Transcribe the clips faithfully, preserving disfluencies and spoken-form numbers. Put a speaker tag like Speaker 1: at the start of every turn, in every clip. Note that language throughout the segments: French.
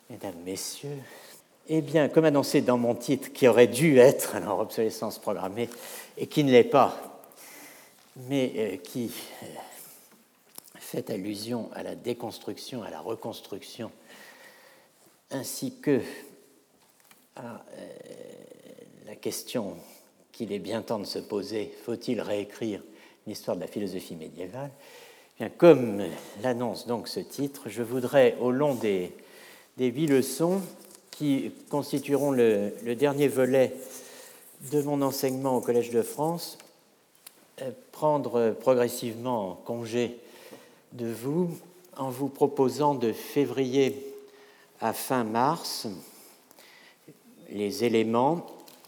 Speaker 1: Mesdames, Messieurs, eh bien, comme annoncé dans mon titre, qui aurait dû être alors obsolescence programmée et qui ne l'est pas, mais euh, qui euh, fait allusion à la déconstruction, à la reconstruction, ainsi que à euh, la question qu'il est bien temps de se poser, faut-il réécrire l'histoire de la philosophie médiévale? Eh bien, comme l'annonce donc ce titre, je voudrais, au long des, des huit leçons qui constitueront le, le dernier volet de mon enseignement au Collège de France, euh, prendre progressivement congé de vous en vous proposant de février à fin mars les éléments,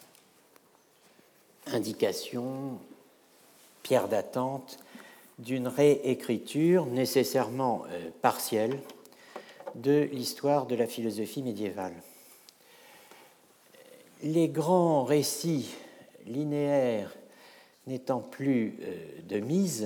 Speaker 1: indications, pierres d'attente d'une réécriture nécessairement euh, partielle de l'histoire de la philosophie médiévale. Les grands récits linéaires n'étant plus euh, de mise,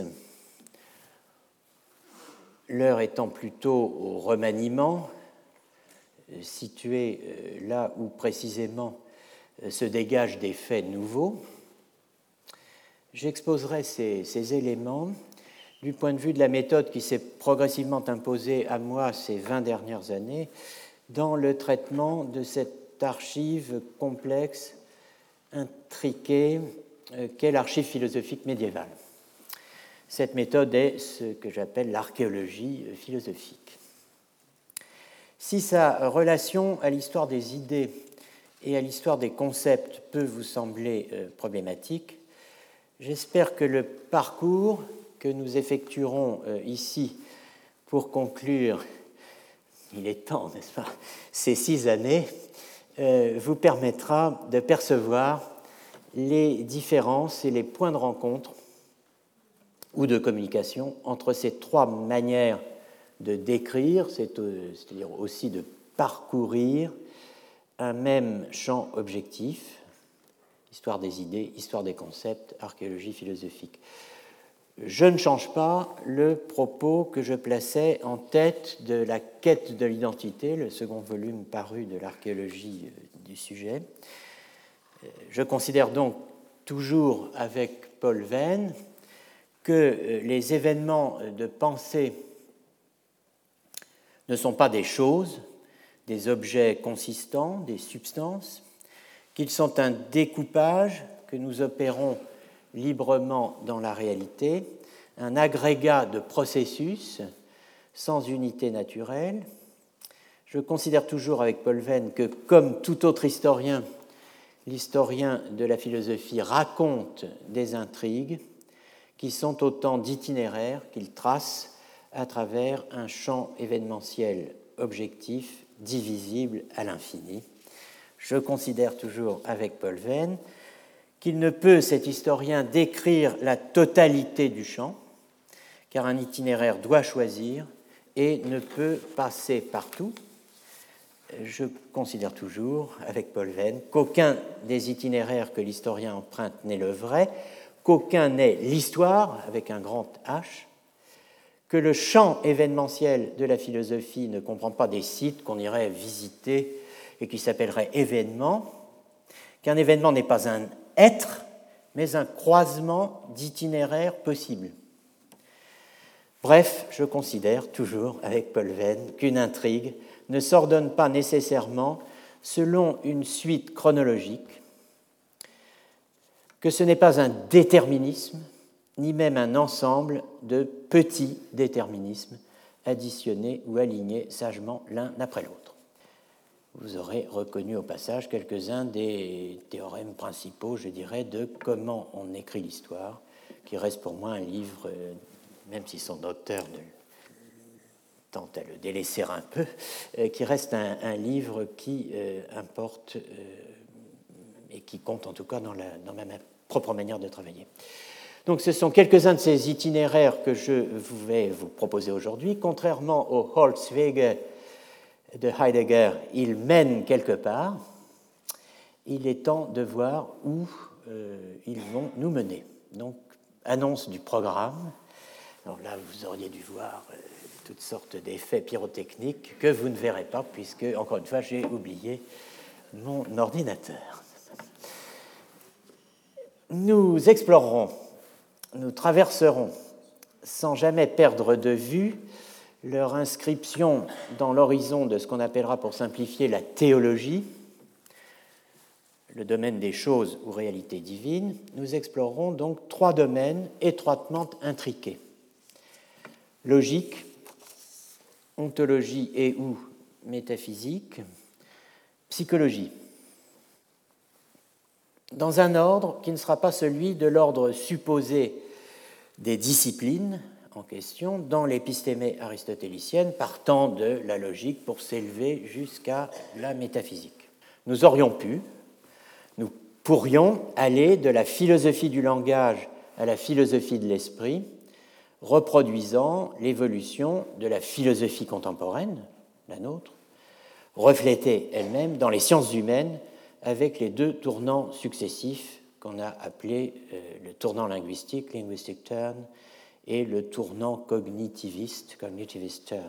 Speaker 1: l'heure étant plutôt au remaniement, euh, situé euh, là où précisément euh, se dégagent des faits nouveaux, j'exposerai ces, ces éléments du point de vue de la méthode qui s'est progressivement imposée à moi ces vingt dernières années dans le traitement de cette archive complexe, intriquée, euh, qu'est l'archive philosophique médiévale. Cette méthode est ce que j'appelle l'archéologie philosophique. Si sa relation à l'histoire des idées et à l'histoire des concepts peut vous sembler euh, problématique, j'espère que le parcours que nous effectuerons euh, ici pour conclure, il est temps, n'est-ce pas, ces six années, euh, vous permettra de percevoir les différences et les points de rencontre ou de communication entre ces trois manières de décrire, c'est-à-dire aussi de parcourir un même champ objectif, histoire des idées, histoire des concepts, archéologie philosophique. Je ne change pas le propos que je plaçais en tête de la quête de l'identité, le second volume paru de l'archéologie du sujet. Je considère donc toujours avec Paul Venn que les événements de pensée ne sont pas des choses, des objets consistants, des substances, qu'ils sont un découpage que nous opérons librement dans la réalité, un agrégat de processus sans unité naturelle. Je considère toujours avec Paul Venn que, comme tout autre historien, l'historien de la philosophie raconte des intrigues qui sont autant d'itinéraires qu'il trace à travers un champ événementiel objectif, divisible à l'infini. Je considère toujours avec Paul Venn qu'il ne peut, cet historien, décrire la totalité du champ, car un itinéraire doit choisir et ne peut passer partout. Je considère toujours, avec Paul Venn, qu'aucun des itinéraires que l'historien emprunte n'est le vrai, qu'aucun n'est l'histoire, avec un grand H, que le champ événementiel de la philosophie ne comprend pas des sites qu'on irait visiter et qui s'appelleraient événements, qu'un événement n'est pas un être, mais un croisement d'itinéraires possibles. Bref, je considère toujours, avec Paul Venn, qu'une intrigue ne s'ordonne pas nécessairement selon une suite chronologique, que ce n'est pas un déterminisme, ni même un ensemble de petits déterminismes additionnés ou alignés sagement l'un après l'autre. Vous aurez reconnu au passage quelques-uns des théorèmes principaux, je dirais, de comment on écrit l'histoire, qui reste pour moi un livre, même si son auteur ne tente à le délaisser un peu, qui reste un, un livre qui euh, importe euh, et qui compte en tout cas dans, la, dans ma propre manière de travailler. Donc ce sont quelques-uns de ces itinéraires que je vais vous proposer aujourd'hui. Contrairement au Holzwege de Heidegger, ils mènent quelque part. Il est temps de voir où euh, ils vont nous mener. Donc, annonce du programme. Alors là, vous auriez dû voir euh, toutes sortes d'effets pyrotechniques que vous ne verrez pas, puisque, encore une fois, j'ai oublié mon ordinateur. Nous explorerons, nous traverserons, sans jamais perdre de vue, leur inscription dans l'horizon de ce qu'on appellera, pour simplifier, la théologie, le domaine des choses ou réalités divines. Nous explorerons donc trois domaines étroitement intriqués: logique, ontologie et ou métaphysique, psychologie, dans un ordre qui ne sera pas celui de l'ordre supposé des disciplines en question dans l'épistémée aristotélicienne, partant de la logique pour s'élever jusqu'à la métaphysique. Nous aurions pu, nous pourrions aller de la philosophie du langage à la philosophie de l'esprit, reproduisant l'évolution de la philosophie contemporaine, la nôtre, reflétée elle-même dans les sciences humaines avec les deux tournants successifs qu'on a appelés euh, le tournant linguistique, linguistic turn, et le tournant cognitiviste, cognitivist turn.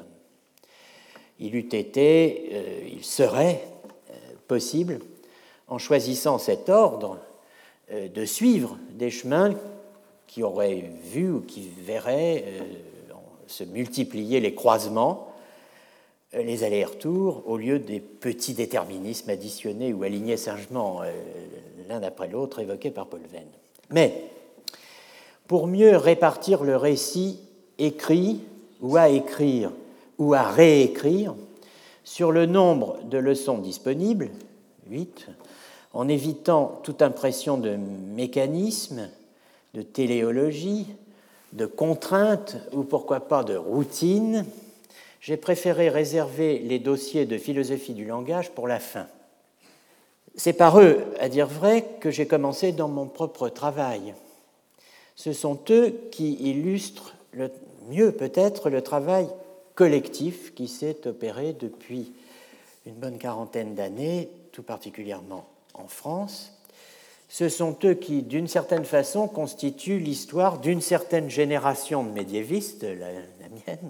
Speaker 1: Il eût été, euh, il serait euh, possible, en choisissant cet ordre, euh, de suivre des chemins qui auraient vu ou qui verraient euh, se multiplier les croisements, euh, les allers-retours, au lieu des petits déterminismes additionnés ou alignés sagement euh, l'un après l'autre évoqués par Paul Venn. Mais, pour mieux répartir le récit écrit ou à écrire ou à réécrire sur le nombre de leçons disponibles, huit, en évitant toute impression de mécanisme, de téléologie, de contrainte ou pourquoi pas de routine, j'ai préféré réserver les dossiers de philosophie du langage pour la fin. C'est par eux, à dire vrai, que j'ai commencé dans mon propre travail. Ce sont eux qui illustrent le mieux peut-être le travail collectif qui s'est opéré depuis une bonne quarantaine d'années, tout particulièrement en France. Ce sont eux qui, d'une certaine façon, constituent l'histoire d'une certaine génération de médiévistes, la, la mienne.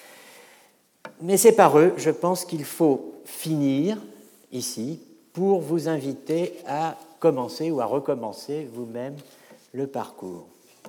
Speaker 1: Mais c'est par eux, je pense, qu'il faut finir ici pour vous inviter à commencer ou à recommencer vous-même le parcours.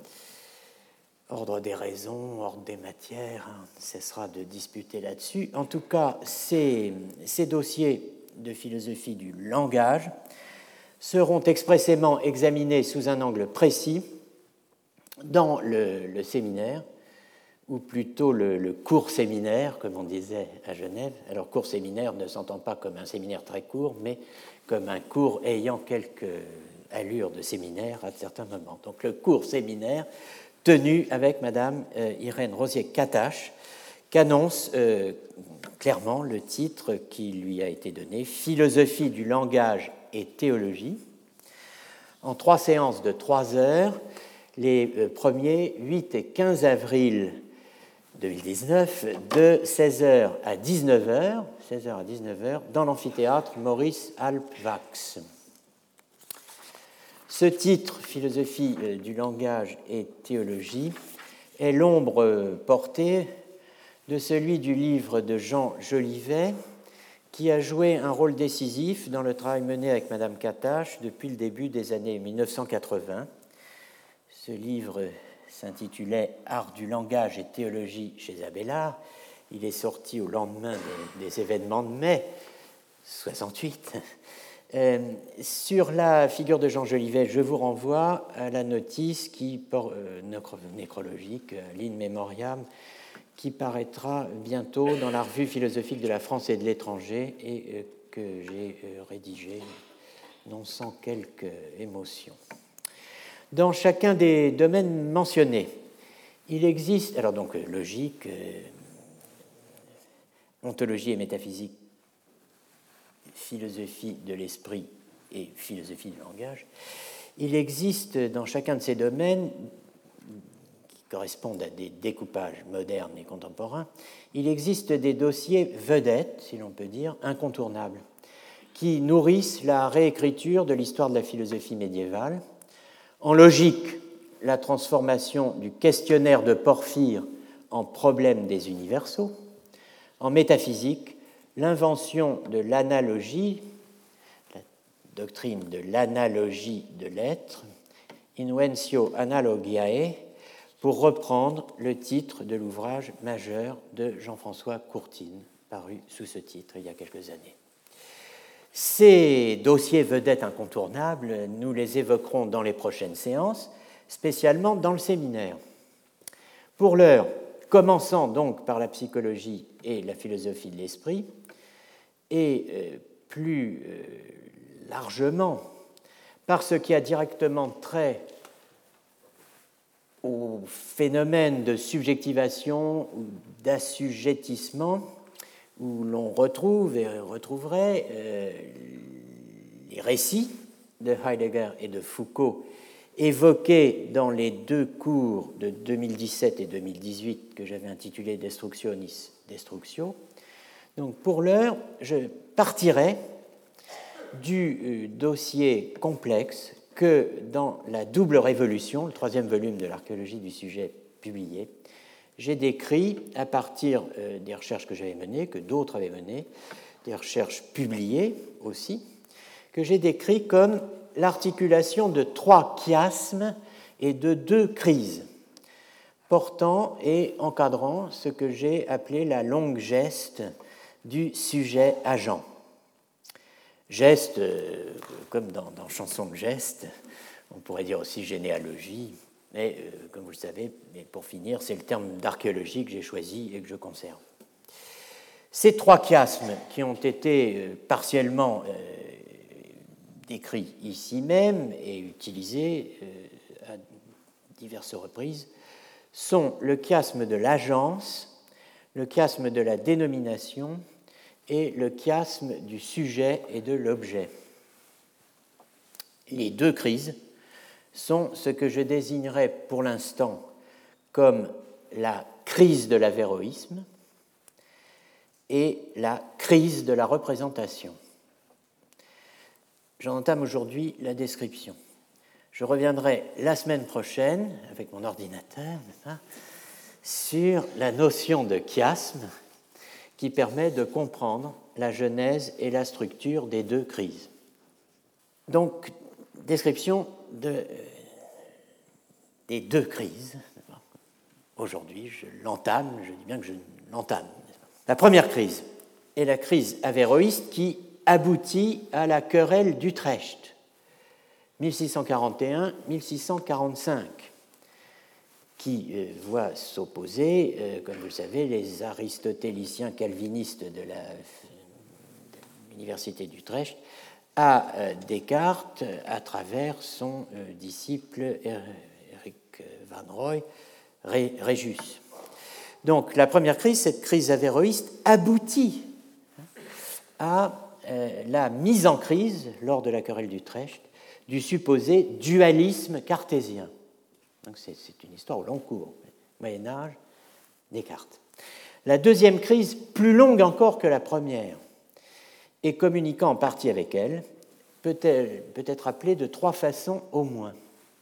Speaker 1: Ordre des raisons, ordre des matières, hein, on ne cessera de disputer là-dessus. En tout cas, ces, ces dossiers de philosophie du langage seront expressément examinés sous un angle précis dans le, le séminaire, ou plutôt le, le court séminaire, comme on disait à Genève. Alors, court séminaire ne s'entend pas comme un séminaire très court, mais comme un cours ayant quelques allures de séminaire à certains moments. Donc, le court séminaire tenu avec Madame euh, Irène Rosier-Katache, qu'annonce euh, clairement le titre qui lui a été donné, Philosophie du langage et théologie, en trois séances de trois heures, les euh, premiers huit et quinze avril deux mille dix-neuf, de seize heures à dix-neuf heures, seize heures à dix-neuf heures, dans l'amphithéâtre Maurice Alpvax. Ce titre, Philosophie du langage et théologie, est l'ombre portée de celui du livre de Jean Jolivet, qui a joué un rôle décisif dans le travail mené avec Madame Katache depuis le début des années mille neuf cent quatre-vingts. Ce livre s'intitulait « Art du langage et théologie chez Abélard ». Il est sorti au lendemain des, des événements de mai soixante-huit. Euh, sur la figure de Jean Jolivet, je vous renvoie à la notice qui, euh, nécrologique, l'in memoriam, qui paraîtra bientôt dans la revue philosophique de la France et de l'étranger et euh, que j'ai euh, rédigée, non sans quelque émotion. Dans chacun des domaines mentionnés, il existe, alors donc logique, euh, ontologie et métaphysique, philosophie de l'esprit et philosophie du langage, il existe dans chacun de ces domaines, qui correspondent à des découpages modernes et contemporains, il existe des dossiers vedettes, si l'on peut dire, incontournables, qui nourrissent la réécriture de l'histoire de la philosophie médiévale. En logique, la transformation du questionnaire de Porphyre en problème des universaux. En métaphysique, l'invention de l'analogie, la doctrine de l'analogie de l'être, Inventio Analogiae, pour reprendre le titre de l'ouvrage majeur de Jean-François Courtine, paru sous ce titre il y a quelques années. Ces dossiers vedettes incontournables, nous les évoquerons dans les prochaines séances, spécialement dans le séminaire. Pour l'heure, commençant donc par la psychologie et la philosophie de l'esprit, et euh, plus euh, largement par ce qui a directement trait au phénomène de subjectivation ou d'assujettissement, où l'on retrouve et retrouverait euh, les récits de Heidegger et de Foucault évoqués dans les deux cours de deux mille dix-sept et deux mille dix-huit que j'avais intitulés Destructionis Destructio. Donc pour l'heure, je partirai du euh, dossier complexe que dans la double révolution, le troisième volume de l'archéologie du sujet publié, j'ai décrit à partir euh, des recherches que j'avais menées, que d'autres avaient menées, des recherches publiées aussi, que j'ai décrit comme l'articulation de trois chiasmes et de deux crises, portant et encadrant ce que j'ai appelé la longue geste du sujet-agent. Geste, euh, comme dans, dans Chanson de geste, on pourrait dire aussi généalogie, mais euh, comme vous le savez, mais pour finir, c'est le terme d'archéologie que j'ai choisi et que je conserve. Ces trois chiasmes qui ont été euh, partiellement euh, décrits ici même et utilisés euh, à diverses reprises sont le chiasme de l'agence, le chiasme de la dénomination et le chiasme du sujet et de l'objet. Les deux crises sont ce que je désignerais pour l'instant comme la crise de l'avéroïsme et la crise de la représentation. J'en entame aujourd'hui la description. Je reviendrai la semaine prochaine, avec mon ordinateur, sur la notion de chiasme qui permet de comprendre la genèse et la structure des deux crises. Donc, description de, des deux crises. Aujourd'hui, je l'entame, je dis bien que je l'entame. La première crise est la crise avéroïste qui aboutit à la querelle d'Utrecht, mille six cent quarante et un à mille six cent quarante-cinq, qui euh, voit s'opposer, euh, comme vous le savez, les aristotéliciens calvinistes de la, de l'université d'Utrecht à euh, Descartes à travers son euh, disciple Eric Van Roy, Ré, Réjus. Donc la première crise, cette crise avéroïste, aboutit à euh, la mise en crise, lors de la querelle d'Utrecht, du supposé dualisme cartésien. Donc c'est, c'est une histoire au long cours, Moyen-Âge, Descartes. La deuxième crise, plus longue encore que la première, et communiquant en partie avec elle, peut, elle, peut être appelée de trois façons au moins,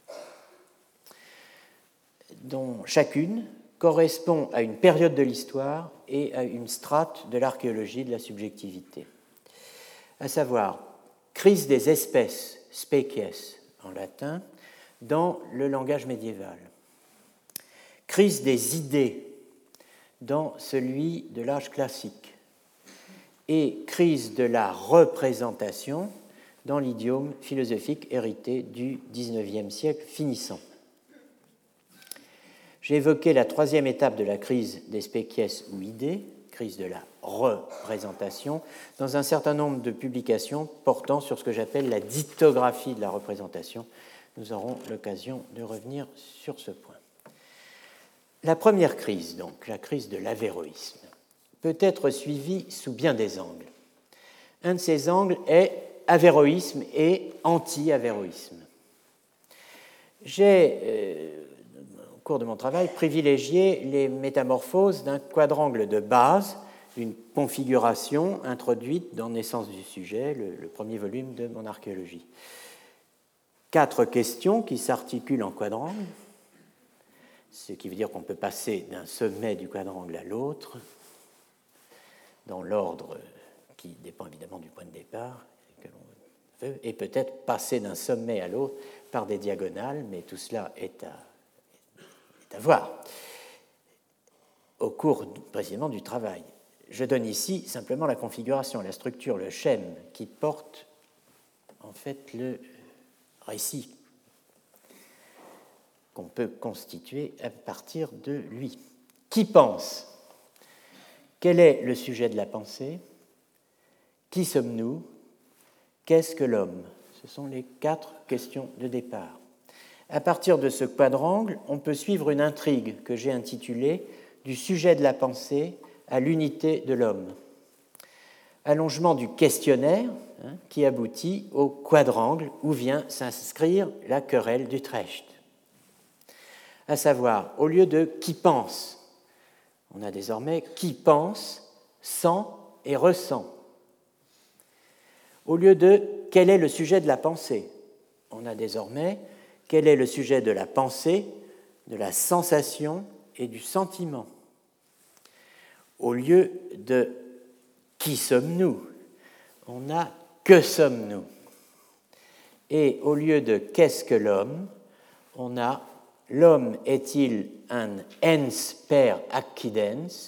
Speaker 1: dont chacune correspond à une période de l'histoire et à une strate de l'archéologie de la subjectivité. À savoir, crise des espèces, species en latin, dans le langage médiéval, crise des idées dans celui de l'âge classique et crise de la représentation dans l'idiome philosophique hérité du dix-neuvième siècle finissant. J'ai évoqué la troisième étape de la crise des species ou idées, crise de la représentation, dans un certain nombre de publications portant sur ce que j'appelle la dictographie de la représentation. Nous aurons l'occasion de revenir sur ce point. La première crise, donc, la crise de l'avéroïsme, peut être suivie sous bien des angles. Un de ces angles est avéroïsme et anti-avéroïsme. J'ai, euh, au cours de mon travail, privilégié les métamorphoses d'un quadrangle de base, d'une configuration introduite dans Naissance du sujet, le, le premier volume de mon archéologie. Quatre questions qui s'articulent en quadrangle, ce qui veut dire qu'on peut passer d'un sommet du quadrangle à l'autre, dans l'ordre qui dépend évidemment du point de départ que l'on veut, et peut-être passer d'un sommet à l'autre par des diagonales, mais tout cela est à, est à voir au cours précisément du travail. Je donne ici simplement la configuration, la structure, le schème qui porte en fait le récit qu'on peut constituer à partir de lui. Qui pense? Quel est le sujet de la pensée? Qui sommes-nous? Qu'est-ce que l'homme? Ce sont les quatre questions de départ. À partir de ce quadrangle, on peut suivre une intrigue que j'ai intitulée « Du sujet de la pensée à l'unité de l'homme ». Allongement du questionnaire hein, qui aboutit au quadrangle où vient s'inscrire la querelle d'Utrecht. À savoir, au lieu de « qui pense », on a désormais « qui pense, sent et ressent ». Au lieu de « quel est le sujet de la pensée », on a désormais « quel est le sujet de la pensée, de la sensation et du sentiment ». Au lieu de « qui sommes-nous », on a « que sommes-nous ». Et au lieu de « qu'est-ce que l'homme », on a « l'homme est-il un ens per accidens »,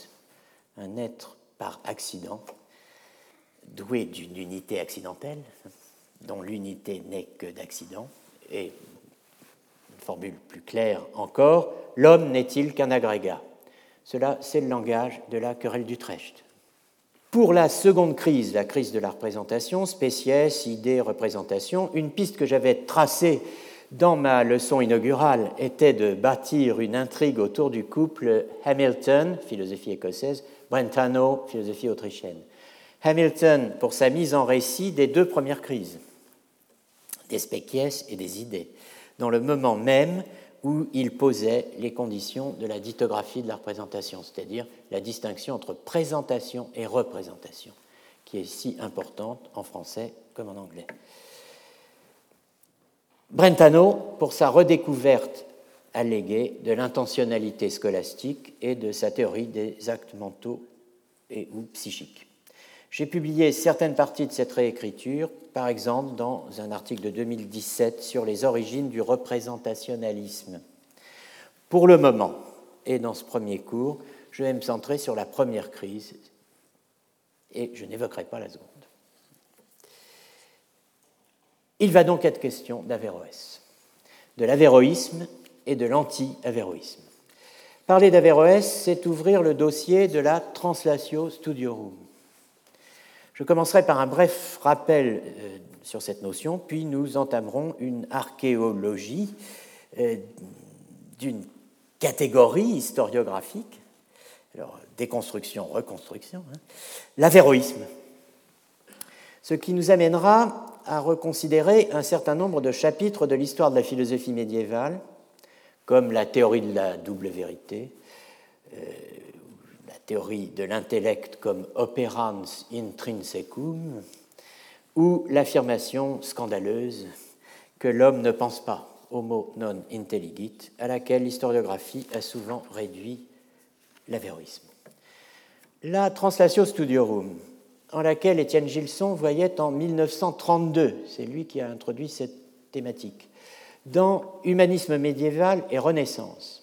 Speaker 1: un être par accident, doué d'une unité accidentelle, dont l'unité n'est que d'accident, et une formule plus claire encore, l'homme n'est-il qu'un agrégat? Cela, c'est le langage de la querelle d'Utrecht. Pour la seconde crise, la crise de la représentation, spéciès, idée, représentation, une piste que j'avais tracée dans ma leçon inaugurale était de bâtir une intrigue autour du couple Hamilton, philosophie écossaise, Brentano, philosophie autrichienne. Hamilton pour sa mise en récit des deux premières crises, des spéciès et des idées, dans le moment même où il posait les conditions de la ditographie de la représentation, c'est-à-dire la distinction entre présentation et représentation, qui est si importante en français comme en anglais. Brentano pour sa redécouverte alléguée de l'intentionnalité scolastique et de sa théorie des actes mentaux et ou psychiques. J'ai publié certaines parties de cette réécriture, par exemple dans un article de deux mille dix-sept sur les origines du représentationnalisme. Pour le moment, et dans ce premier cours, je vais me centrer sur la première crise et je n'évoquerai pas la seconde. Il va donc être question d'Averroès, de l'avéroïsme et de l'anti-avéroïsme. Parler d'Averroès, c'est ouvrir le dossier de la Translatio Studiorum. Je commencerai par un bref rappel euh, sur cette notion, puis nous entamerons une archéologie euh, d'une catégorie historiographique, alors déconstruction, reconstruction, hein, l'avéroïsme, ce qui nous amènera à reconsidérer un certain nombre de chapitres de l'histoire de la philosophie médiévale, comme la théorie de la double vérité, euh, la théorie de l'intellect comme operans intrinsecum, ou l'affirmation scandaleuse que l'homme ne pense pas, homo non intelligit, à laquelle l'historiographie a souvent réduit l'avéroïsme. La Translatio Studiorum, en laquelle Étienne Gilson voyait en mille neuf cent trente-deux, c'est lui qui a introduit cette thématique, dans Humanisme médiéval et Renaissance.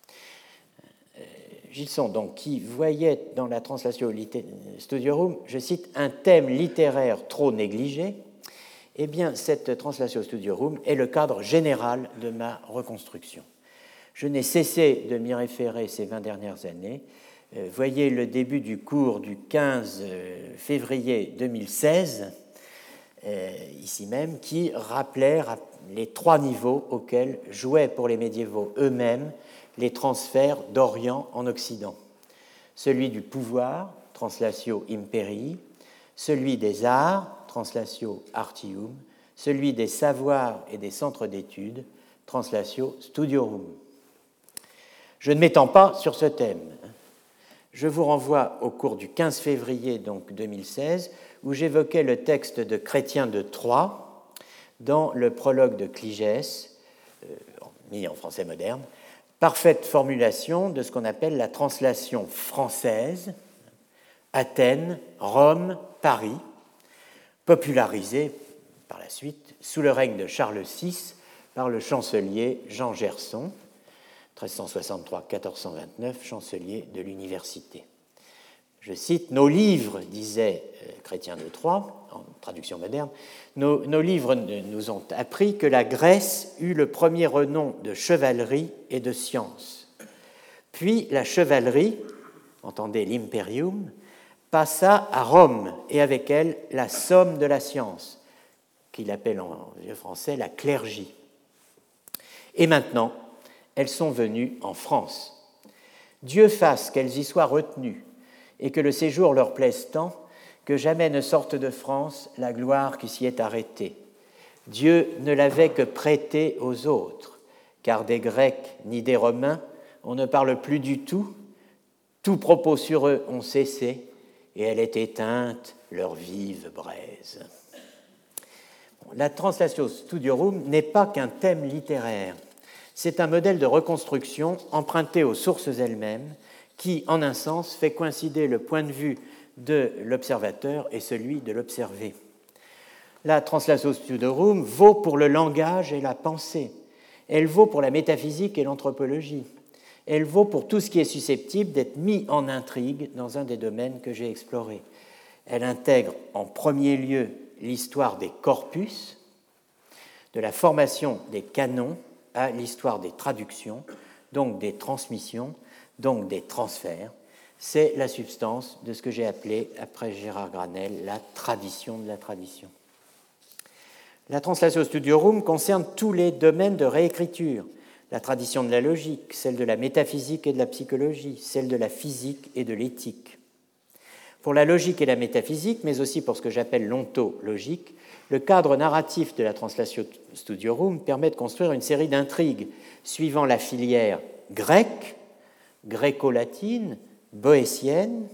Speaker 1: Gilson, donc, qui voyait dans la Translatio Studiorum, je cite, un thème littéraire trop négligé, eh bien, cette Translatio Studiorum est le cadre général de ma reconstruction. Je n'ai cessé de m'y référer ces vingt dernières années. Euh, voyez le début du cours du quinze février deux mille seize, euh, ici même, qui rappelait les trois niveaux auxquels jouaient pour les médiévaux eux-mêmes les transferts d'Orient en Occident. Celui du pouvoir, Translatio Imperii, celui des arts, Translatio Artium, celui des savoirs et des centres d'études, Translatio Studiorum. Je ne m'étends pas sur ce thème. Je vous renvoie au cours du quinze février donc deux mille seize, où j'évoquais le texte de Chrétien de Troyes dans le prologue de Cligès, euh, mis en français moderne, parfaite formulation de ce qu'on appelle la translation française, Athènes, Rome, Paris, popularisée par la suite sous le règne de Charles six par le chancelier Jean Gerson, treize cent soixante-trois à quatorze cent vingt-neuf, chancelier de l'université. Je cite, « Nos livres, disait Chrétien de Troyes, en traduction moderne, nos, nos livres nous ont appris que la Grèce eut le premier renom de chevalerie et de science. Puis la chevalerie, entendez l'imperium, passa à Rome et avec elle la somme de la science, qu'il appelle en vieux français la clergie. Et maintenant, elles sont venues en France. Dieu fasse qu'elles y soient retenues et que le séjour leur plaise tant que jamais ne sorte de France la gloire qui s'y est arrêtée. Dieu ne l'avait que prêtée aux autres, car des Grecs ni des Romains, on ne parle plus du tout, tout propos sur eux ont cessé, et elle est éteinte, leur vive braise. » La Translatio Studiorum n'est pas qu'un thème littéraire, c'est un modèle de reconstruction emprunté aux sources elles-mêmes qui, en un sens, fait coïncider le point de vue de l'observateur et celui de l'observé. La Translatio Studiorum vaut pour le langage et la pensée, elle vaut pour la métaphysique et l'anthropologie, elle vaut pour tout ce qui est susceptible d'être mis en intrigue dans un des domaines que j'ai explorés. Elle intègre en premier lieu l'histoire des corpus, de la formation des canons à l'histoire des traductions, donc des transmissions, donc des transferts. C'est la substance de ce que j'ai appelé, après Gérard Granel, la tradition de la tradition. La Translatio Studiorum concerne tous les domaines de réécriture, la tradition de la logique, celle de la métaphysique et de la psychologie, celle de la physique et de l'éthique. Pour la logique et la métaphysique, mais aussi pour ce que j'appelle l'ontologique, le cadre narratif de la Translatio Studiorum permet de construire une série d'intrigues suivant la filière grecque, gréco-latine, boétienne,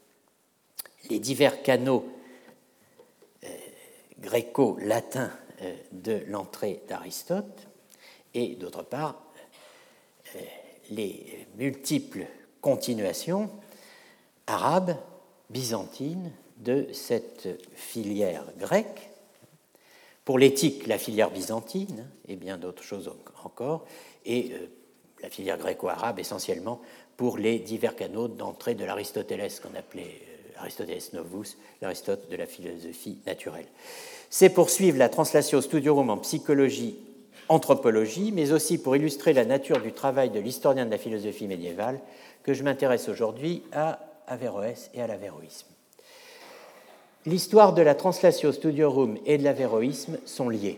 Speaker 1: les divers canaux euh, gréco-latins euh, de l'entrée d'Aristote, et d'autre part, euh, les multiples continuations arabes, byzantines de cette filière grecque. Pour l'éthique, la filière byzantine, et bien d'autres choses encore, et euh, la filière gréco-arabe essentiellement pour les divers canaux d'entrée de l'Aristoteles qu'on appelait euh, Aristoteles Novus, l'Aristote de la philosophie naturelle. C'est pour suivre la Translatio Studiorum en psychologie, anthropologie, mais aussi pour illustrer la nature du travail de l'historien de la philosophie médiévale que je m'intéresse aujourd'hui à Averroès et à l'avéroïsme. L'histoire de la Translatio Studiorum et de l'avéroïsme sont liées.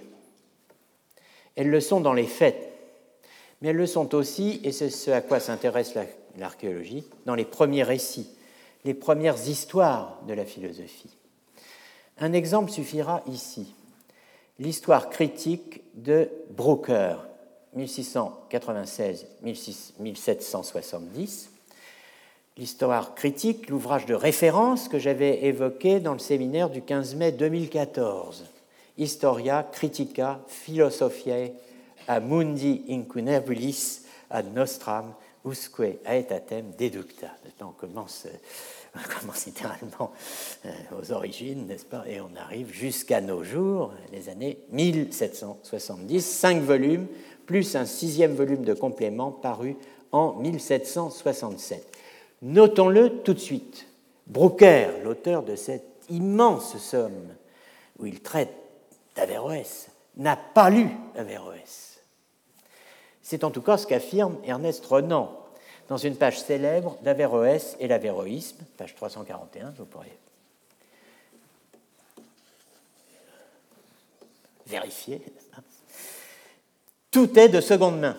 Speaker 1: Elles le sont dans les faits, mais elles le sont aussi, et c'est ce à quoi s'intéresse l'archéologie, dans les premiers récits, les premières histoires de la philosophie. Un exemple suffira ici. L'histoire critique de Brooker, mille six cent quatre-vingt-seize à mille sept cent soixante-dix. L'histoire critique, l'ouvrage de référence que j'avais évoqué dans le séminaire du quinze mai deux mille quatorze. Historia Critica Philosophiae a mundi incunebulis ad nostram usque aetatem deducta. On commence, on commence littéralement aux origines, n'est-ce pas, et on arrive jusqu'à nos jours, les années mille sept cent soixante-dix, cinq volumes, plus un sixième volume de complément paru en mille sept cent soixante-sept. Notons-le tout de suite. Brooker, l'auteur de cette immense somme où il traite d'Averroès, n'a pas lu Averroès. C'est en tout cas ce qu'affirme Ernest Renan dans une page célèbre d'Averroès et l'avéroïsme, page trois cent quarante et un, vous pourrez vérifier. Tout est de seconde main.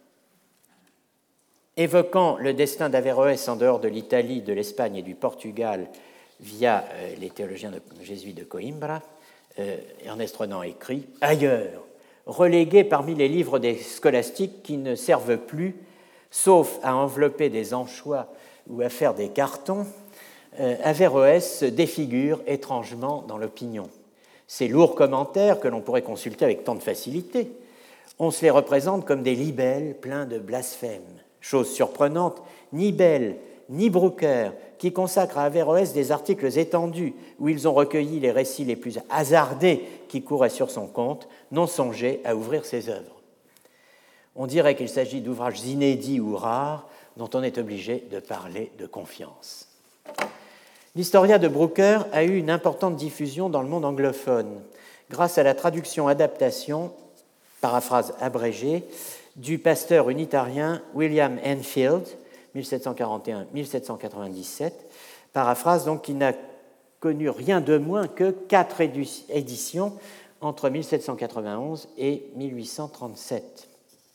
Speaker 1: Évoquant le destin d'Averroès en dehors de l'Italie, de l'Espagne et du Portugal via euh, les théologiens de, jésuites de Coimbra, euh, Ernest Renan écrit « Ailleurs, relégué parmi les livres des scolastiques qui ne servent plus, sauf à envelopper des anchois ou à faire des cartons, euh, Averroès se défigure étrangement dans l'opinion. Ces lourds commentaires que l'on pourrait consulter avec tant de facilité, on se les représente comme des libelles pleins de blasphèmes. Chose surprenante, ni Bell ni Brooker, qui consacrent à Averroès des articles étendus où ils ont recueilli les récits les plus hasardés qui couraient sur son compte, n'ont songé à ouvrir ses œuvres. On dirait qu'il s'agit d'ouvrages inédits ou rares dont on est obligé de parler de confiance. L'Historia de Brooker a eu une importante diffusion dans le monde anglophone grâce à la traduction-adaptation, paraphrase abrégée, du pasteur unitarien William Enfield, mille sept cent quarante et un à mille sept cent quatre-vingt-dix-sept, paraphrase donc qui n'a connu rien de moins que quatre éditions entre mille sept cent quatre-vingt-onze et mille huit cent trente-sept.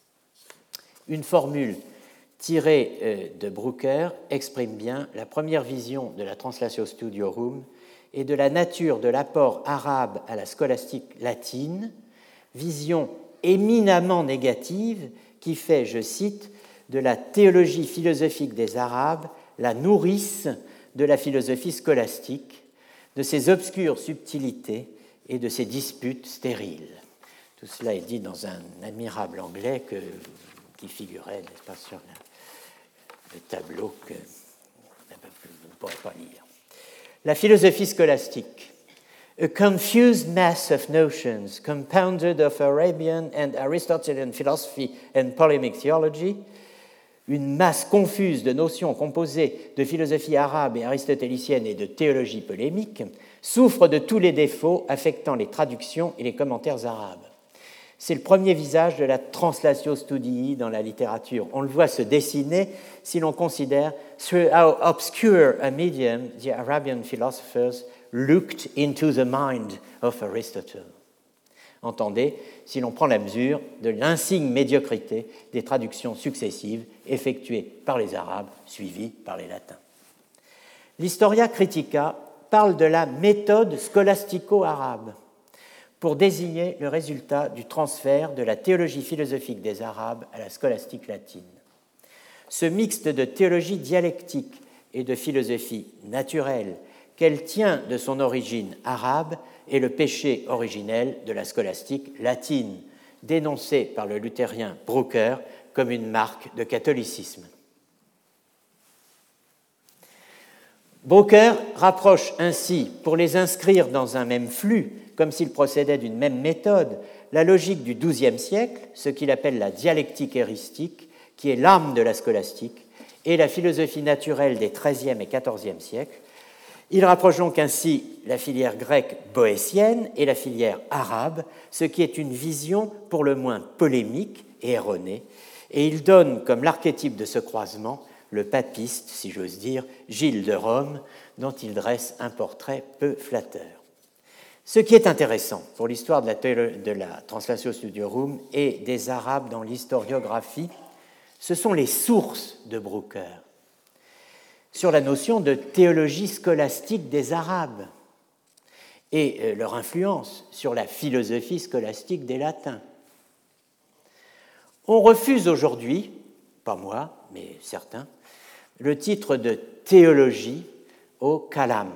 Speaker 1: Une formule tirée de Brooker exprime bien la première vision de la Translatio Studiorum et de la nature de l'apport arabe à la scolastique latine, vision éminemment négative qui fait, je cite, de la théologie philosophique des Arabes la nourrice de la philosophie scolastique, de ses obscures subtilités et de ses disputes stériles. Tout cela est dit dans un admirable anglais que, qui figurait, n'est-ce pas, sur la, le tableau que vous ne pourrez pas lire. La philosophie scolastique. A confused mass of notions compounded of Arabian and Aristotelian philosophy and polemic theology, une masse confuse de notions composées de philosophie arabe et aristotélicienne et de théologie polémique, souffre de tous les défauts affectant les traductions et les commentaires arabes. C'est le premier visage de la translatio studii dans la littérature. On le voit se dessiner si l'on considère through how obscure a medium the Arabian philosophers looked into the mind of Aristotle. Entendez, si l'on prend la mesure de l'insigne médiocrité des traductions successives effectuées par les Arabes, suivies par les Latins. L'Historia Critica parle de la méthode scolastico-arabe pour désigner le résultat du transfert de la théologie philosophique des Arabes à la scolastique latine. Ce mixte de théologie dialectique et de philosophie naturelle qu'elle tient de son origine arabe est le péché originel de la scolastique latine, dénoncé par le luthérien Brooker comme une marque de catholicisme. Brooker rapproche ainsi, pour les inscrire dans un même flux, comme s'ils procédaient d'une même méthode, la logique du douzième siècle, ce qu'il appelle la dialectique éristique, qui est l'âme de la scolastique, et la philosophie naturelle des treizième et quatorzième siècles. Il rapproche donc ainsi la filière grecque boétienne et la filière arabe, ce qui est une vision pour le moins polémique et erronée, et il donne comme l'archétype de ce croisement le papiste, si j'ose dire, Gilles de Rome, dont il dresse un portrait peu flatteur. Ce qui est intéressant pour l'histoire de la, de la Translatio Studiorum et des Arabes dans l'historiographie, ce sont les sources de Brooker sur la notion de théologie scolastique des Arabes et leur influence sur la philosophie scolastique des Latins. On refuse aujourd'hui, pas moi, mais certains, le titre de théologie au kalam.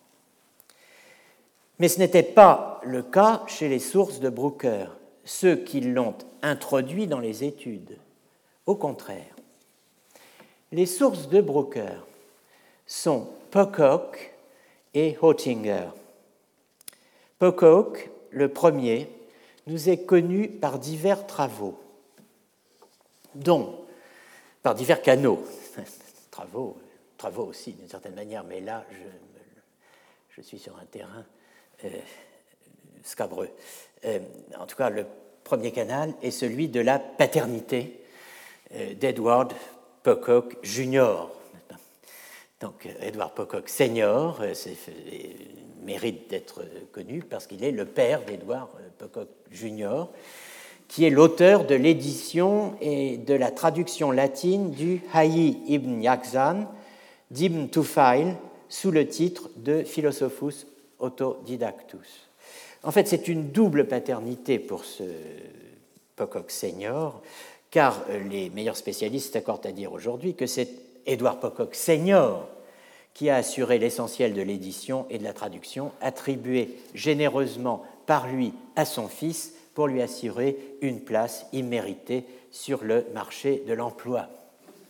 Speaker 1: Mais ce n'était pas le cas chez les sources de Brooker, ceux qui l'ont introduit dans les études. Au contraire, les sources de Brooker sont Pocock et Hottinger. Pocock, le premier, nous est connu par divers travaux, dont, par divers canaux, travaux, travaux aussi d'une certaine manière, mais là, je, je suis sur un terrain euh, scabreux. Euh, en tout cas, le premier canal est celui de la paternité euh, d'Edward Pocock junior Donc, Edward Pocock senior euh, mérite d'être connu parce qu'il est le père d'Edward Pocock junior, qui est l'auteur de l'édition et de la traduction latine du Hayy ibn Yaqzan d'Ibn Tufayl sous le titre de Philosophus Autodidactus. En fait, c'est une double paternité pour ce Pocock senior, car les meilleurs spécialistes s'accordent à dire aujourd'hui que c'est Edward Pocock senior qui a assuré l'essentiel de l'édition et de la traduction, attribué généreusement par lui à son fils pour lui assurer une place imméritée sur le marché de l'emploi.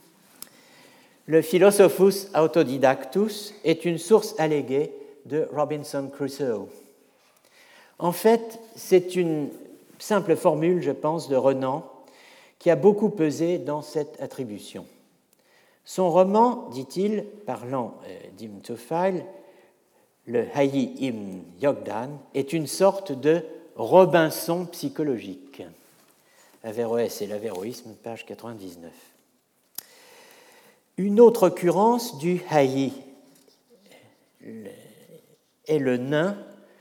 Speaker 1: le Philosophus Autodidactus est une source alléguée de Robinson Crusoe. En fait, c'est une simple formule, je pense, de Renan qui a beaucoup pesé dans cette attribution. Son roman, dit-il, parlant euh, d'Ibn Tufayl, le Hayy Ibn Yogdan, est une sorte de Robinson psychologique. Averroès et l'avéroïsme, page quatre-vingt-dix-neuf. Une autre occurrence du Hayy est le nain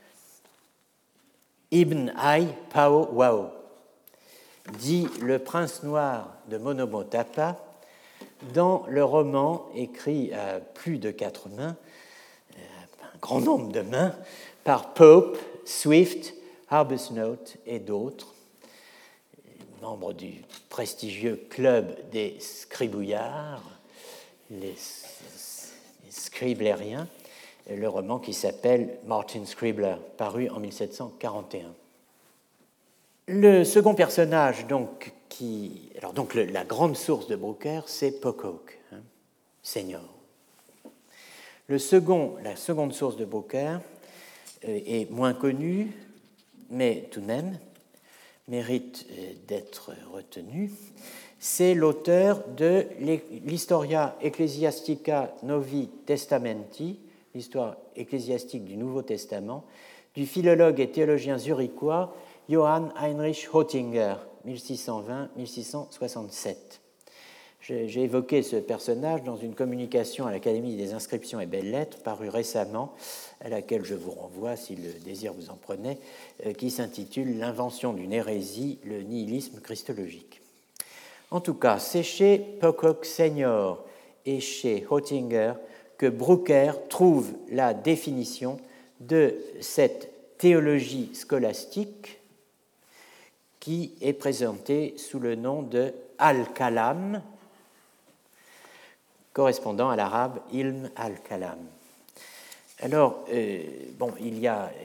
Speaker 1: Ibn Ay Pao Wao, dit le prince noir de Monomotapa, dans le roman écrit à plus de quatre mains, un grand nombre de mains, par Pope, Swift, Arbuthnot et d'autres, membres du prestigieux club des scribouillards, les, les scriblériens, le roman qui s'appelle Martin Scribbler, paru en mille sept cent quarante et un. Le second personnage, donc, qui, alors donc le, la grande source de Brooker, c'est Pocock, hein, Seigneur. Le second, la seconde source de Brooker euh, est moins connue, mais tout de même mérite euh, d'être retenue. C'est l'auteur de l'Historia Ecclesiastica Novi Testamenti, l'histoire ecclésiastique du Nouveau Testament, du philologue et théologien zurichois Johann Heinrich Hottinger, mille six cent vingt à mille six cent soixante-sept. J'ai évoqué ce personnage dans une communication à l'Académie des inscriptions et belles-lettres, parue récemment, à laquelle je vous renvoie, si le désir vous en prenait, qui s'intitule « L'invention d'une hérésie, le nihilisme christologique ». En tout cas, c'est chez Pocock Senior et chez Hottinger que Brooker trouve la définition de cette théologie scolastique qui est présentée sous le nom de Al-Kalam, correspondant à l'arabe Ilm al-Kalam. Alors, euh, bon, il y a, euh,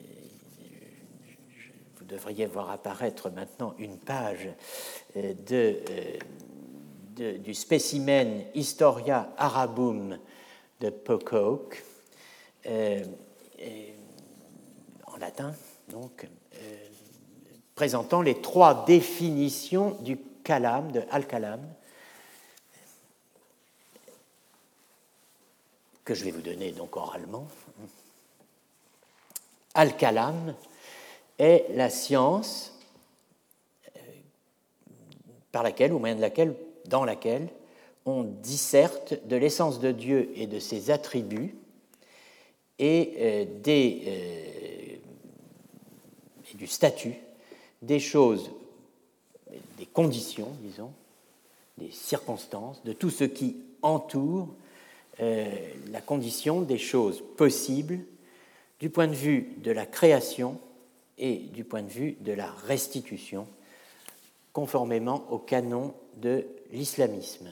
Speaker 1: vous devriez voir apparaître maintenant une page euh, de, euh, de, du spécimen Historia Arabum de Pocock, euh, et, en latin, donc, euh, présentant les trois définitions du kalam, de al-kalam, que je vais vous donner donc oralement. Al-kalam est la science euh, par laquelle, au moyen de laquelle, dans laquelle, on disserte de l'essence de Dieu et de ses attributs et, euh, des, euh, et du statut des choses, des conditions, disons, des circonstances, de tout ce qui entoure euh, la condition des choses possibles du point de vue de la création et du point de vue de la restitution, conformément au canon de l'islamisme.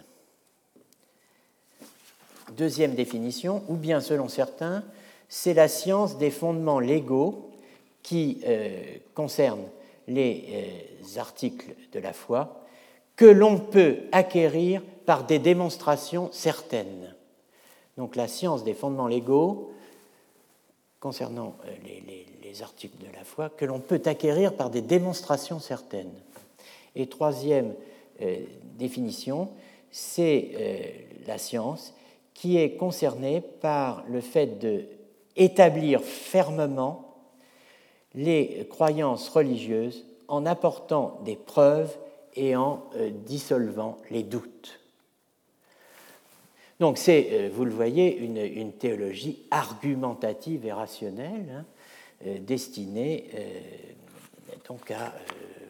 Speaker 1: Deuxième définition, ou bien selon certains, c'est la science des fondements légaux qui euh, concernent les euh, articles de la foi que l'on peut acquérir par des démonstrations certaines. Donc la science des fondements légaux concernant euh, les, les, les articles de la foi que l'on peut acquérir par des démonstrations certaines. Et troisième euh, définition, c'est euh, la science qui est concernée par le fait d'établir fermement les croyances religieuses en apportant des preuves et en euh, dissolvant les doutes. Donc c'est, euh, vous le voyez, une, une théologie argumentative et rationnelle, hein, euh, destinée euh, donc à, euh,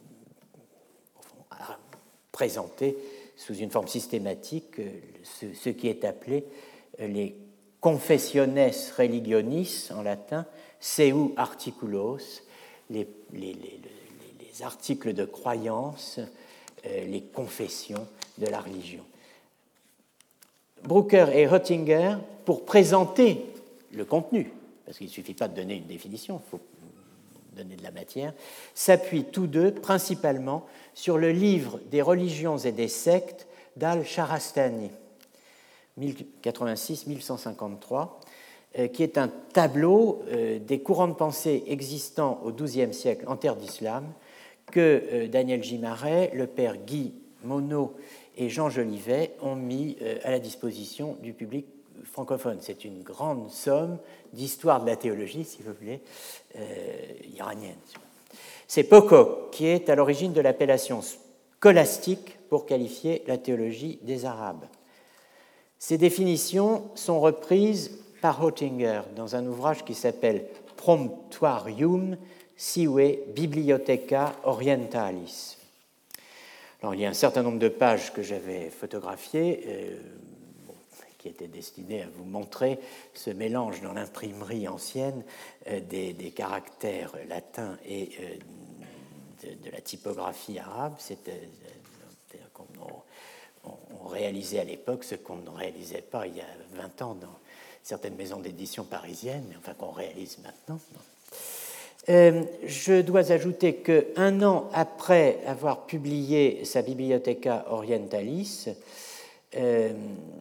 Speaker 1: à présenter sous une forme systématique euh, ce, ce qui est appelé euh, les confessiones religionis en latin, seu articulos, les, les, les, les articles de croyance, euh, les confessions de la religion. Brooker et Hottinger, pour présenter le contenu, parce qu'il ne suffit pas de donner une définition, il faut donner de la matière, s'appuient tous deux principalement sur le livre des religions et des sectes d'Al-Sharastani, mille quatre-vingt-six à mille cent cinquante-trois, euh, qui est un tableau euh, des courants de pensée existants au douzième siècle en terre d'islam, que euh, Daniel Gimaret, le père Guy Monod et Jean Jolivet ont mis euh, à la disposition du public francophone. C'est une grande somme d'histoire de la théologie, si vous voulez, euh, iranienne. C'est Pocock qui est à l'origine de l'appellation scolastique pour qualifier la théologie des Arabes. Ces définitions sont reprises par Hottinger dans un ouvrage qui s'appelle Promptuarium sive Bibliotheca Orientalis. Alors, il y a un certain nombre de pages que j'avais photographiées, euh, bon, qui étaient destinées à vous montrer ce mélange dans l'imprimerie ancienne euh, des, des caractères latins et euh, de, de la typographie arabe. C'était euh, qu'on on, on réalisait à l'époque ce qu'on ne réalisait pas il y a vingt ans dans certaines maisons d'édition parisiennes, mais enfin qu'on réalise maintenant. Euh, je dois ajouter qu'un an après avoir publié sa Bibliotheca Orientalis, euh,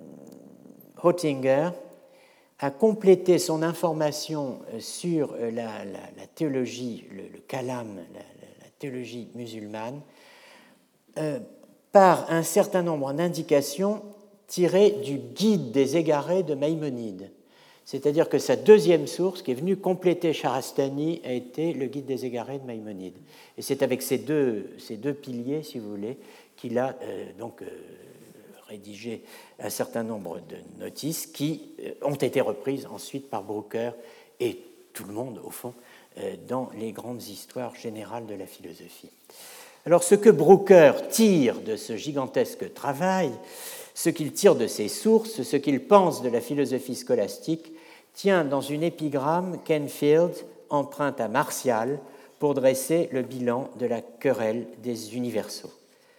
Speaker 1: Hottinger a complété son information sur la, la, la théologie, le, le kalam, la, la théologie musulmane, euh, par un certain nombre d'indications tirées du Guide des égarés de Maïmonide. C'est-à-dire que sa deuxième source, qui est venue compléter Charastani, a été le Guide des égarés de Maïmonide. Et c'est avec ces deux, ces deux piliers, si vous voulez, qu'il a euh, donc euh, rédigé un certain nombre de notices qui euh, ont été reprises ensuite par Brooker et tout le monde, au fond, euh, dans les grandes histoires générales de la philosophie. Alors, ce que Brooker tire de ce gigantesque travail, ce qu'il tire de ses sources, ce qu'il pense de la philosophie scolastique, tient dans une épigramme qu'Enfield emprunte à Martial pour dresser le bilan de la querelle des universaux.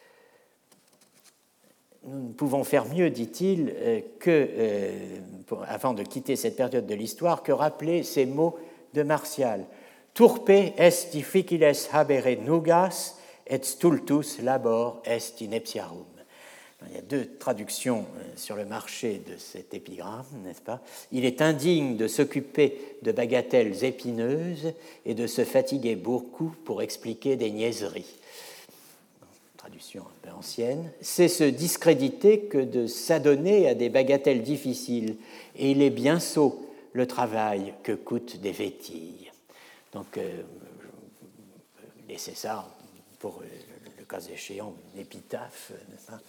Speaker 1: Nous ne pouvons faire mieux, dit-il, que, euh, pour, avant de quitter cette période de l'histoire, que rappeler ces mots de Martial. Turpe est difficiles habere nugas, et stultus labor est ineptiarum. Il y a deux traductions sur le marché de cet épigramme, n'est-ce pas? Il est indigne de s'occuper de bagatelles épineuses et de se fatiguer beaucoup pour expliquer des niaiseries. Traduction un peu ancienne. C'est se discréditer que de s'adonner à des bagatelles difficiles, et il est bien sot le travail que coûtent des vétilles. Donc, euh, laissez ça pour le cas échéant, une épitaphe, n'est-ce pas?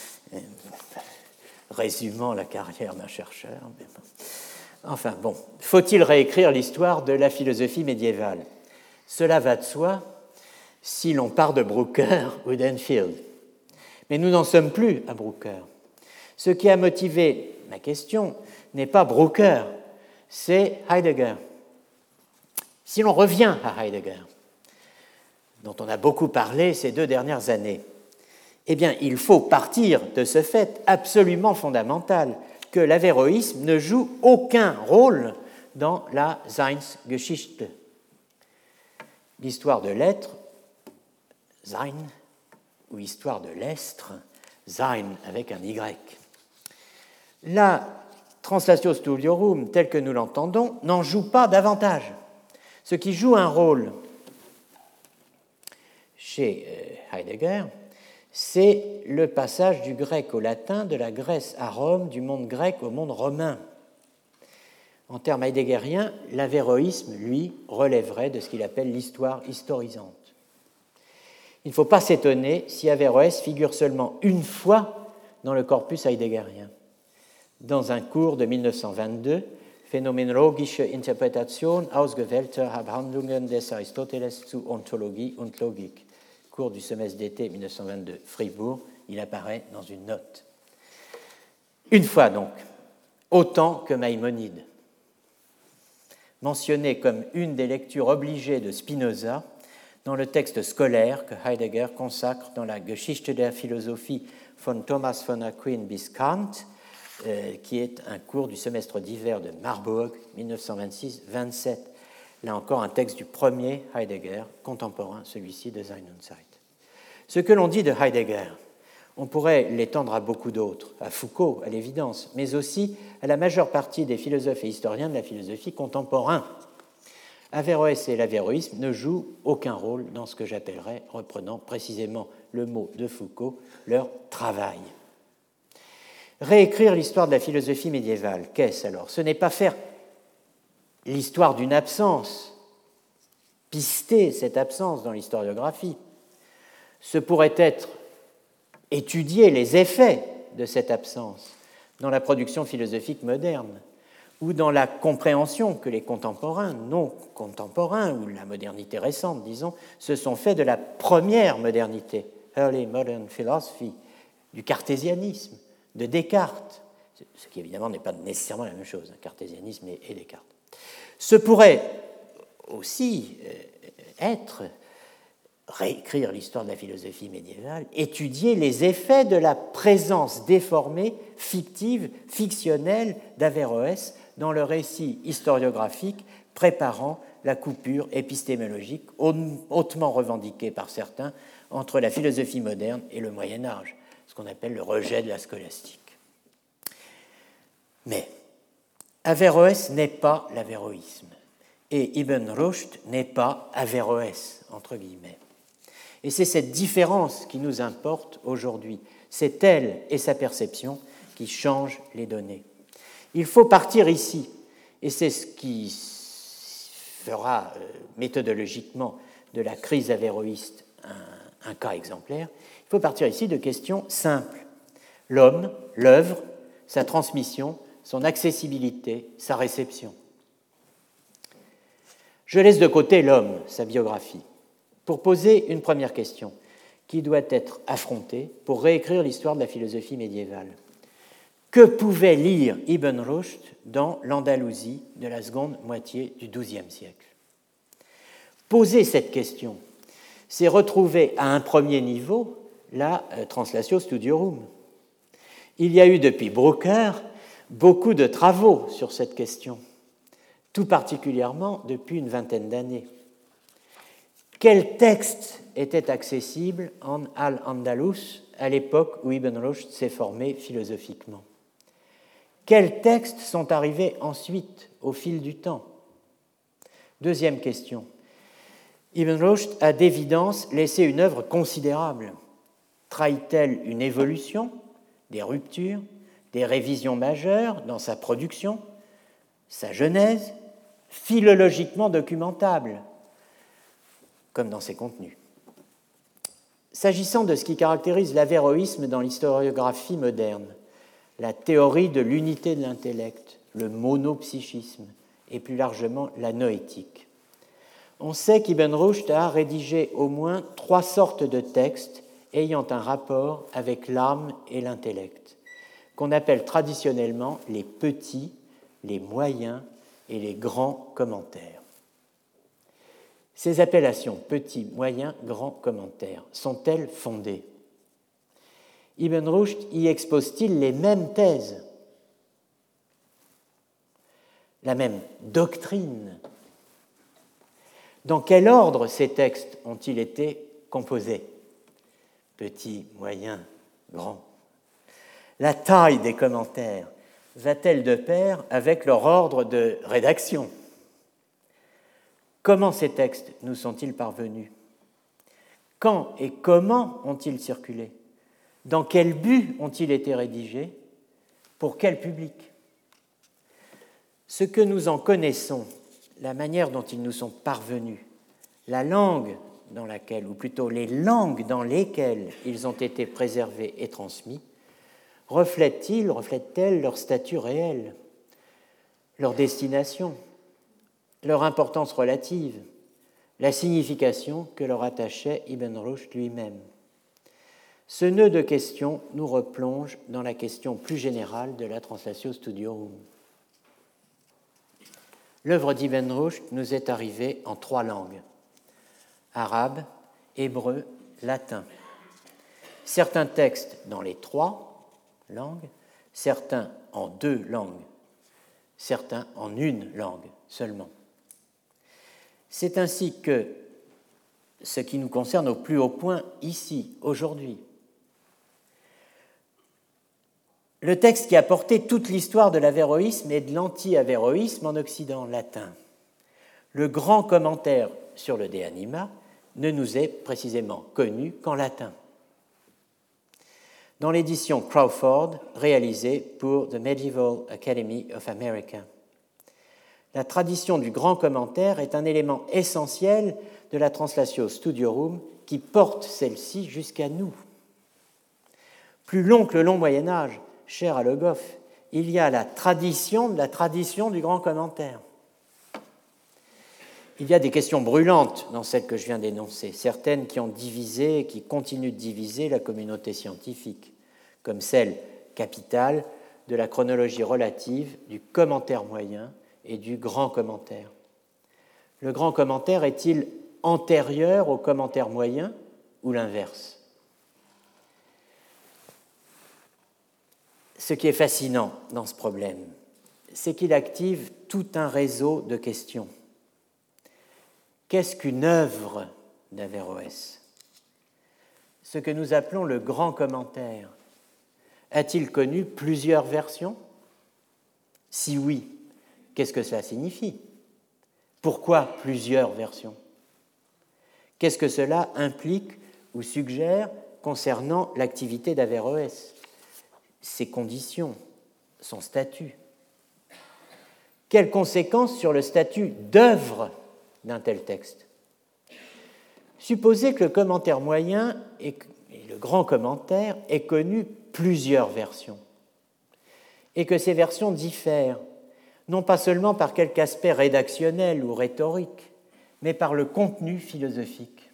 Speaker 1: Résumant la carrière d'un chercheur. Enfin bon, faut-il réécrire l'histoire de la philosophie médiévale? Cela va de soi si l'on part de Brooker ou d'Enfield. Mais nous n'en sommes plus à Brooker. Ce qui a motivé ma question n'est pas Brooker, c'est Heidegger. Si l'on revient à Heidegger, dont on a beaucoup parlé ces deux dernières années, eh bien, il faut partir de ce fait absolument fondamental que l'avéroïsme ne joue aucun rôle dans la Seinsgeschichte. L'histoire de l'être, Sein, ou histoire de l'être, Sein avec un Y. La Translatio Studiorum, telle que nous l'entendons, n'en joue pas davantage. Ce qui joue un rôle chez Heidegger, c'est le passage du grec au latin, de la Grèce à Rome, du monde grec au monde romain. En termes heideggeriens, l'avéroïsme, lui, relèverait de ce qu'il appelle l'histoire historisante. Il ne faut pas s'étonner si Averroès figure seulement une fois dans le corpus heideggerien, dans un cours de mille neuf cent vingt-deux, Phänomenologische Interpretation ausgewählter Abhandlungen des Aristoteles zu Ontologie und Logik, cours du semestre d'été mille neuf cent vingt-deux, Fribourg, il apparaît dans une note. Une fois donc, autant que Maïmonide. Mentionné comme une des lectures obligées de Spinoza dans le texte scolaire que Heidegger consacre dans la Geschichte der Philosophie von Thomas von Aquin bis Kant, euh, qui est un cours du semestre d'hiver de Marburg, mille neuf cent vingt-six vingt-sept. Là encore, un texte du premier Heidegger, contemporain, celui-ci de Sein und Zeit. Ce que l'on dit de Heidegger, On pourrait l'étendre à beaucoup d'autres, à Foucault, à l'évidence, mais aussi à la majeure partie des philosophes et historiens de la philosophie contemporains. Averroès et l'avéroïsme ne jouent aucun rôle dans ce que j'appellerais, reprenant précisément le mot de Foucault, leur travail. Réécrire l'histoire de la philosophie médiévale, qu'est-ce alors? Ce n'est pas faire l'histoire d'une absence, pister cette absence dans l'historiographie. Ce pourrait être étudier les effets de cette absence dans la production philosophique moderne ou dans la compréhension que les contemporains, non contemporains, ou la modernité récente, disons, se sont faits de la première modernité, Early Modern Philosophy, du cartésianisme, de Descartes, ce qui évidemment n'est pas nécessairement la même chose, cartésianisme et Descartes. Ce pourrait aussi être réécrire l'histoire de la philosophie médiévale, étudier les effets de la présence déformée, fictive, fictionnelle d'Averroès dans le récit historiographique préparant la coupure épistémologique hautement revendiquée par certains entre la philosophie moderne et le Moyen Âge, ce qu'on appelle le rejet de la scolastique. Mais Averroès n'est pas l'avéroïsme, et Ibn Rushd n'est pas Averroès, entre guillemets. Et c'est cette différence qui nous importe aujourd'hui. C'est elle et sa perception qui changent les données. Il faut partir ici, et c'est ce qui fera euh, méthodologiquement de la crise avéroïste un, un cas exemplaire. Il faut partir ici de questions simples. L'homme, l'œuvre, sa transmission, son accessibilité, sa réception. Je laisse de côté l'homme, sa biographie, pour poser une première question qui doit être affrontée pour réécrire l'histoire de la philosophie médiévale. Que pouvait lire Ibn Rushd dans l'Andalousie de la seconde moitié du douzième siècle? Poser cette question, c'est retrouver à un premier niveau la Translatio Studiorum. Il y a eu depuis Brooker beaucoup de travaux sur cette question, tout particulièrement depuis une vingtaine d'années. Quels textes étaient accessibles en Al-Andalus à l'époque où Ibn Rushd s'est formé philosophiquement? Quels textes sont arrivés ensuite au fil du temps? Deuxième question. Ibn Rushd a d'évidence laissé une œuvre considérable. Trahit-elle une évolution, des ruptures, des révisions majeures dans sa production, sa genèse, philologiquement documentable, comme dans ses contenus? S'agissant de ce qui caractérise l'avéroïsme dans l'historiographie moderne, la théorie de l'unité de l'intellect, le monopsychisme et plus largement la noétique, on sait qu'Ibn Rushd a rédigé au moins trois sortes de textes ayant un rapport avec l'âme et l'intellect, qu'on appelle traditionnellement les petits, les moyens et les grands commentaires. Ces appellations petits, moyens, grands commentaires sont-elles fondées? Ibn Rushd y expose-t-il les mêmes thèses, la même doctrine? Dans quel ordre ces textes ont-ils été composés? Petits, moyens, grands. La taille des commentaires va-t-elle de pair avec leur ordre de rédaction? Comment ces textes nous sont-ils parvenus? Quand et comment ont-ils circulé? Dans quel but ont-ils été rédigés? Pour quel public? Ce que nous en connaissons, la manière dont ils nous sont parvenus, la langue dans laquelle, ou plutôt les langues dans lesquelles ils ont été préservés et transmis, reflètent-ils, reflètent-elles leur statut réel, leur destination, leur importance relative, la signification que leur attachait Ibn Rushd lui-même? Ce nœud de questions nous replonge dans la question plus générale de la Translatio Studiorum. L'œuvre d'Ibn Rushd nous est arrivée en trois langues, arabe, hébreu, latin. Certains textes dans les trois langues, certains en deux langues, certains en une langue seulement. C'est ainsi que, ce qui nous concerne au plus haut point ici, aujourd'hui, le texte qui a porté toute l'histoire de l'avéroïsme et de l'anti-avéroïsme en Occident latin. Le grand commentaire sur le De Anima ne nous est précisément connu qu'en latin, dans l'édition Crawford réalisée pour The Medieval Academy of America. La tradition du grand commentaire est un élément essentiel de la Translatio Studiorum qui porte celle-ci jusqu'à nous. Plus long que le long Moyen-Âge, cher à Le Goff, il y a la tradition de la tradition du grand commentaire. Il y a des questions brûlantes dans celles que je viens d'énoncer, certaines qui ont divisé et qui continuent de diviser la communauté scientifique, comme celle capitale de la chronologie relative, du commentaire moyen et du grand commentaire. Le grand commentaire est-il antérieur au commentaire moyen ou l'inverse? Ce qui est fascinant dans ce problème, c'est qu'il active tout un réseau de questions. Qu'est-ce qu'une œuvre d'Averroès? Ce que nous appelons le grand commentaire, a-t-il connu plusieurs versions? Si oui, qu'est-ce que cela signifie? Pourquoi plusieurs versions? Qu'est-ce que cela implique ou suggère concernant l'activité d'Averroès, ses conditions, son statut? Quelles conséquences sur le statut d'œuvre d'un tel texte? Supposez que le commentaire moyen et le grand commentaire aient connu plusieurs versions et que ces versions diffèrent, non pas seulement par quelque aspect rédactionnel ou rhétorique, mais par le contenu philosophique.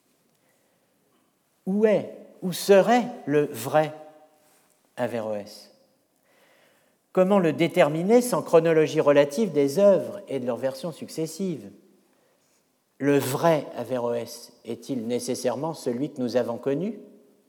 Speaker 1: Où est, où serait le vrai Averroès? Comment le déterminer sans chronologie relative des œuvres et de leurs versions successives? Le vrai Averroès est-il nécessairement celui que nous avons connu?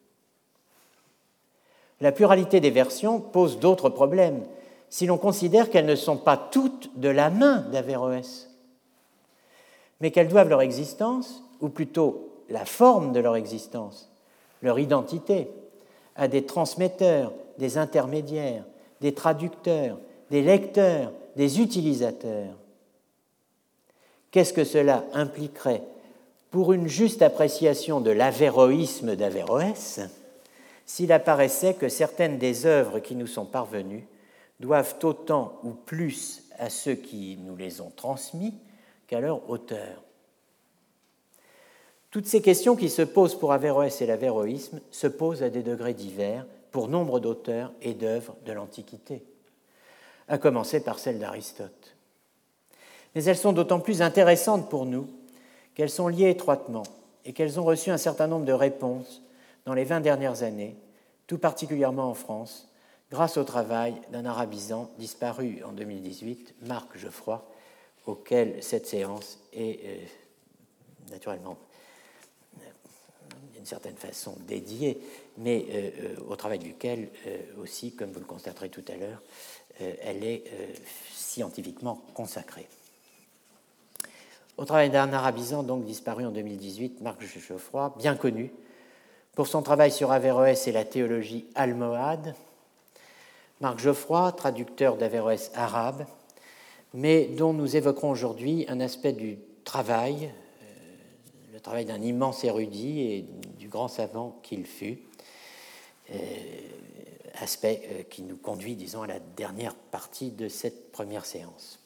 Speaker 1: La pluralité des versions pose d'autres problèmes si l'on considère qu'elles ne sont pas toutes de la main d'Averroès, mais qu'elles doivent leur existence, ou plutôt la forme de leur existence, leur identité, à des transmetteurs, des intermédiaires, des traducteurs, des lecteurs, des utilisateurs. Qu'est-ce que cela impliquerait pour une juste appréciation de l'avéroïsme d'Averroès s'il apparaissait que certaines des œuvres qui nous sont parvenues doivent autant ou plus à ceux qui nous les ont transmis qu'à leur auteur? Toutes ces questions qui se posent pour Averroès et l'avéroïsme se posent à des degrés divers pour nombre d'auteurs et d'œuvres de l'Antiquité, à commencer par celle d'Aristote. Mais elles sont d'autant plus intéressantes pour nous qu'elles sont liées étroitement et qu'elles ont reçu un certain nombre de réponses dans les vingt dernières années, tout particulièrement en France, grâce au travail d'un arabisant disparu en deux mille dix-huit, Marc Geoffroy, auquel cette séance est euh, naturellement d'une certaine façon dédiée, mais euh, euh, au travail duquel euh, aussi, comme vous le constaterez tout à l'heure, euh, elle est euh, scientifiquement consacrée. Au travail d'un arabisant donc disparu en deux mille dix-huit, Marc Geoffroy, bien connu pour son travail sur Averroès et la théologie almohade. Marc Geoffroy, traducteur d'Averroès arabe, mais dont nous évoquerons aujourd'hui un aspect du travail, euh, le travail d'un immense érudit et du grand savant qu'il fut, euh, aspect euh, qui nous conduit, disons, à la dernière partie de cette première séance.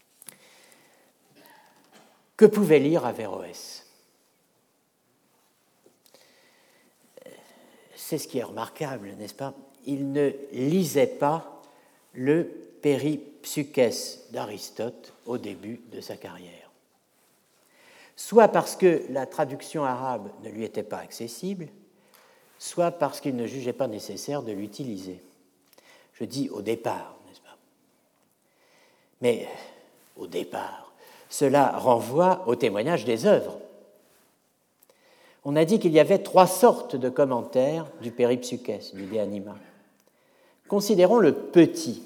Speaker 1: Que pouvait lire Averroès? C'est ce qui est remarquable, n'est-ce pas? Il ne lisait pas le Péripsukès d'Aristote au début de sa carrière. Soit parce que la traduction arabe ne lui était pas accessible, soit parce qu'il ne jugeait pas nécessaire de l'utiliser. Je dis au départ, n'est-ce pas? Mais au départ, cela renvoie au témoignage des œuvres. On a dit qu'il y avait trois sortes de commentaires du Péripsukès, du De Anima. Considérons le petit.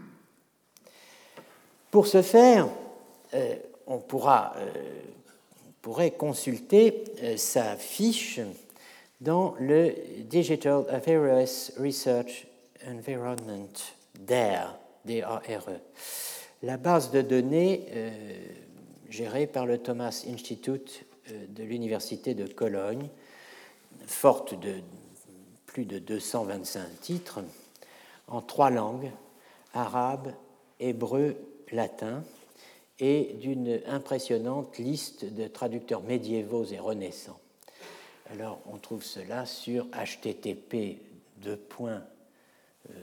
Speaker 1: Pour ce faire, euh, on pourra, euh, pourrait consulter euh, sa fiche dans le Digital Averroes Research Environment, D A R E, D A R E. La base de données euh, gérée par le Thomas Institute euh, de l'Université de Cologne, forte de plus de deux cent vingt-cinq titres, en trois langues, arabe, hébreu, latin, et d'une impressionnante liste de traducteurs médiévaux et renaissants. Alors, on trouve cela sur H T T P deux points, euh,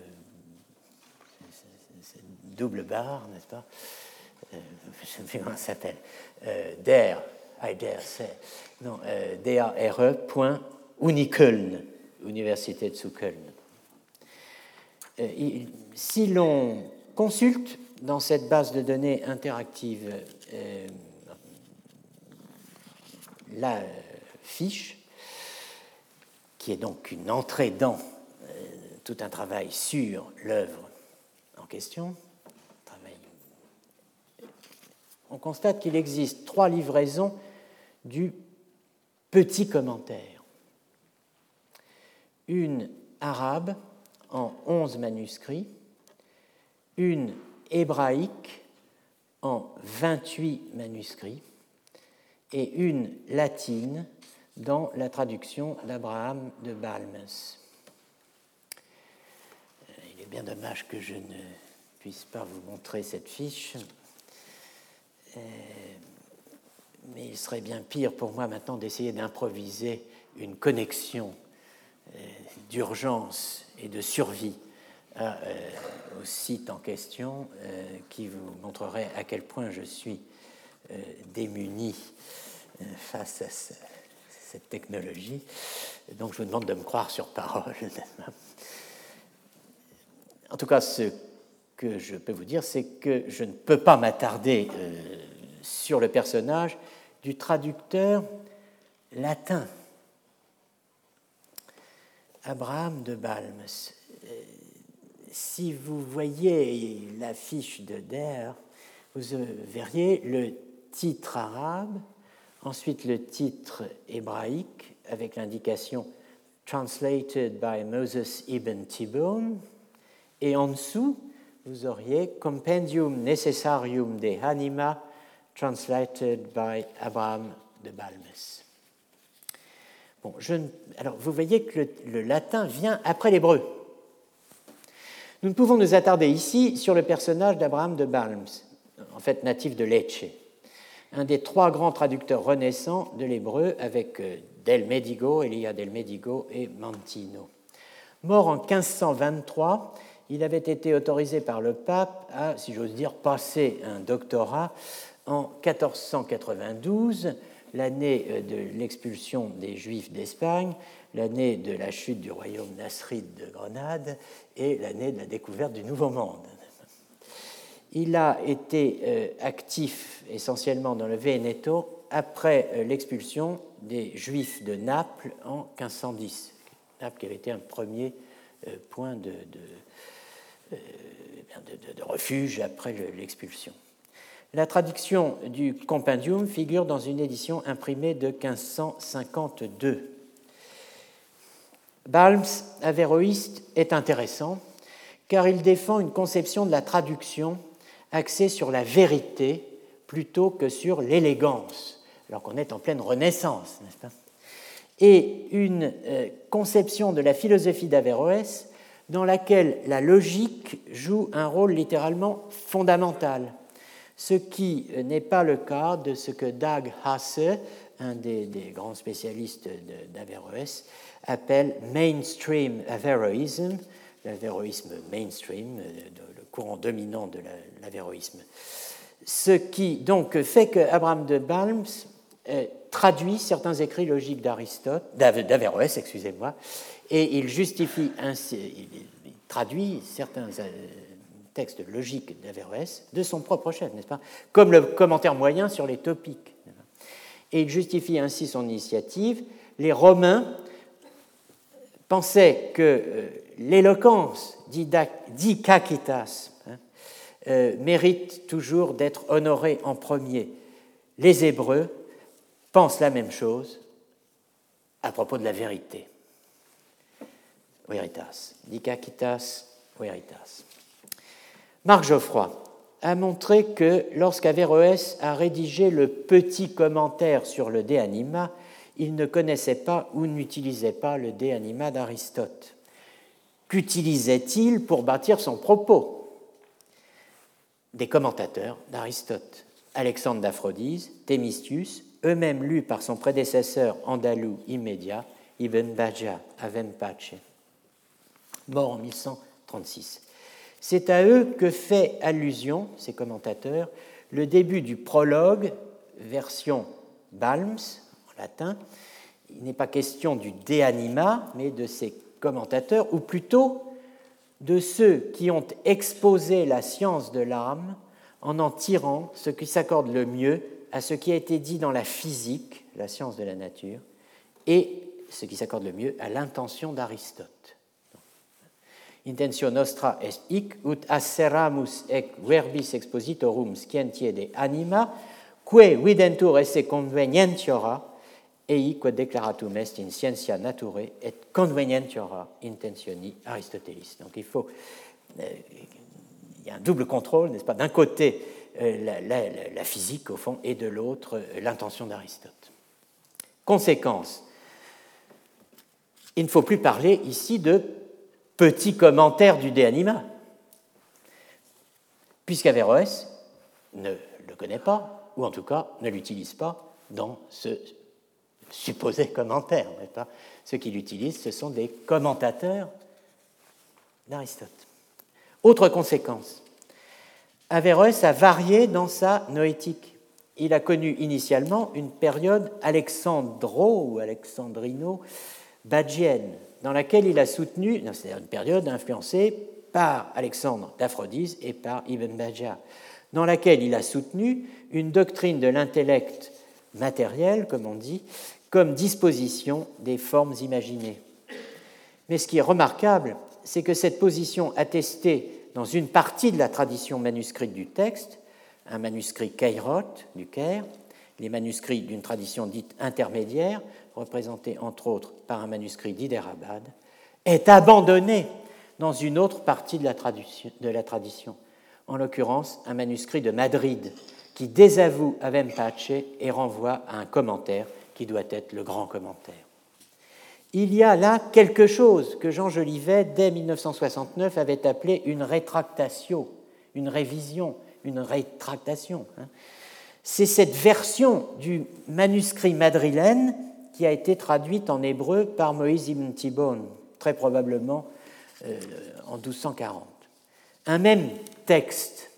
Speaker 1: c'est double barre, n'est-ce pas? euh, Je ne sais pas comment ça s'appelle. Euh, D A R E, I dare say. Non, euh, D A R E point Unikeln, Université de Köln. Euh, il, si l'on consulte dans cette base de données interactive euh, la fiche, qui est donc une entrée dans euh, tout un travail sur l'œuvre en question, travail, on constate qu'il existe trois livraisons du petit commentaire. Une arabe en onze manuscrits, une hébraïque en vingt-huit manuscrits et une latine dans la traduction d'Abraham de Balmes. Il est bien dommage que je ne puisse pas vous montrer cette fiche, mais il serait bien pire pour moi maintenant d'essayer d'improviser une connexion d'urgence et de survie à, euh, au site en question, euh, qui vous montrerait à quel point je suis euh, démuni euh, face à ce, cette technologie. Donc je vous demande de me croire sur parole. En tout cas, ce que je peux vous dire, c'est que je ne peux pas m'attarder euh, sur le personnage du traducteur latin, Abraham de Balmes. Si vous voyez la fiche de D A R E, vous verriez le titre arabe, ensuite le titre hébraïque avec l'indication « Translated by Moses ibn Tibbon » et en dessous, vous auriez « Compendium Necessarium de Anima, translated by Abraham de Balmes ». Bon, je ne... Alors, vous voyez que le, le latin vient après l'hébreu. Nous ne pouvons nous attarder ici sur le personnage d'Abraham de Balmes, en fait natif de Lecce, un des trois grands traducteurs renaissants de l'hébreu avec Del Medigo, Elia Del Medigo et Mantino. Mort en quinze cent vingt-trois, il avait été autorisé par le pape à, si j'ose dire, passer un doctorat en quatorze cent quatre-vingt-douze, l'année de l'expulsion des Juifs d'Espagne, l'année de la chute du royaume nasride de Grenade et l'année de la découverte du Nouveau Monde. Il a été euh, actif essentiellement dans le Vénéto après euh, l'expulsion des Juifs de Naples en quinze cent dix. Naples qui avait été un premier euh, point de, de, euh, de, de, de refuge après le, l'expulsion. La traduction du Compendium figure dans une édition imprimée de quinze cent cinquante-deux. Balmes, avéroïste, est intéressant car il défend une conception de la traduction axée sur la vérité plutôt que sur l'élégance, alors qu'on est en pleine Renaissance, n'est-ce pas? Et une euh, conception de la philosophie d'Averroès dans laquelle la logique joue un rôle littéralement fondamental, ce qui n'est pas le cas de ce que Dag Hasse, un des, des grands spécialistes de, d'Averroès, appelle mainstream Averroism, l'avéroïsme mainstream, le courant dominant de l'avéroïsme. Ce qui donc fait qu'Abraham de Balmes euh, traduit certains écrits logiques d'Aristote, d'Averroès, excusez-moi, et il justifie ainsi, il, il traduit certains euh, textes logiques d'Averroès de son propre chef, n'est-ce pas, comme le commentaire moyen sur les topiques. Et il justifie ainsi son initiative. Les Romains pensaient que euh, l'éloquence d'Ikakitas hein, euh, mérite toujours d'être honorée en premier. Les Hébreux pensent la même chose à propos de la vérité. Veritas. Dikakitas Veritas. Marc Geoffroy a montré que lorsqu'Averroès a rédigé le petit commentaire sur le De Anima, il ne connaissait pas ou n'utilisait pas le De Anima d'Aristote. Qu'utilisait-il pour bâtir son propos? Des commentateurs d'Aristote, Alexandre d'Aphrodise, Thémistius, eux-mêmes lus par son prédécesseur andalou immédiat, Ibn Bajjah à Vempache, mort en mille cent trente-six. C'est à eux que fait allusion, ces commentateurs, le début du prologue, version Balmes, en latin. Il n'est pas question du De Anima, mais de ces commentateurs, ou plutôt de ceux qui ont exposé la science de l'âme en en tirant ce qui s'accorde le mieux à ce qui a été dit dans la physique, la science de la nature, et ce qui s'accorde le mieux à l'intention d'Aristote. Intentio nostra est hic, ut asseramus ec verbis expositorum scientiae de anima, que videntur esse convenientiora, ei quod declaratum est in scientia naturae et convenientiora intentioni Aristotelis. Donc il faut, euh, il y a un double contrôle, n'est-ce pas? D'un côté euh, la, la, la physique au fond, et de l'autre euh, l'intention d'Aristote. Conséquence, il ne faut plus parler ici de petit commentaire du De Anima, puisqu'Averroès ne le connaît pas, ou en tout cas ne l'utilise pas dans ce supposé commentaire, n'est-ce pas? Ceux qui l'utilisent, ce sont des commentateurs d'Aristote. Autre conséquence, Averroès a varié dans sa noétique. Il a connu initialement une période alexandro- ou alexandrino-badgienne, dans laquelle il a soutenu, c'est-à-dire une période influencée par Alexandre d'Aphrodise et par Ibn Bajjah, dans laquelle il a soutenu une doctrine de l'intellect matériel, comme on dit, comme disposition des formes imaginées. Mais ce qui est remarquable, c'est que cette position attestée dans une partie de la tradition manuscrite du texte, un manuscrit Caïrote du Caire, les manuscrits d'une tradition dite intermédiaire, représentés entre autres par un manuscrit d'Hyderabad, est abandonnée dans une autre partie de la tradition, de la tradition, en l'occurrence un manuscrit de Madrid, qui désavoue à Vempache et renvoie à un commentaire qui doit être le grand commentaire. Il y a là quelque chose que Jean Jolivet, dès mille neuf cent soixante-neuf, avait appelé une rétractatio, une révision, une rétractation. C'est cette version du manuscrit madrilène qui a été traduite en hébreu par Moïse ibn Tibon, très probablement euh, en douze cent quarante. Un même texte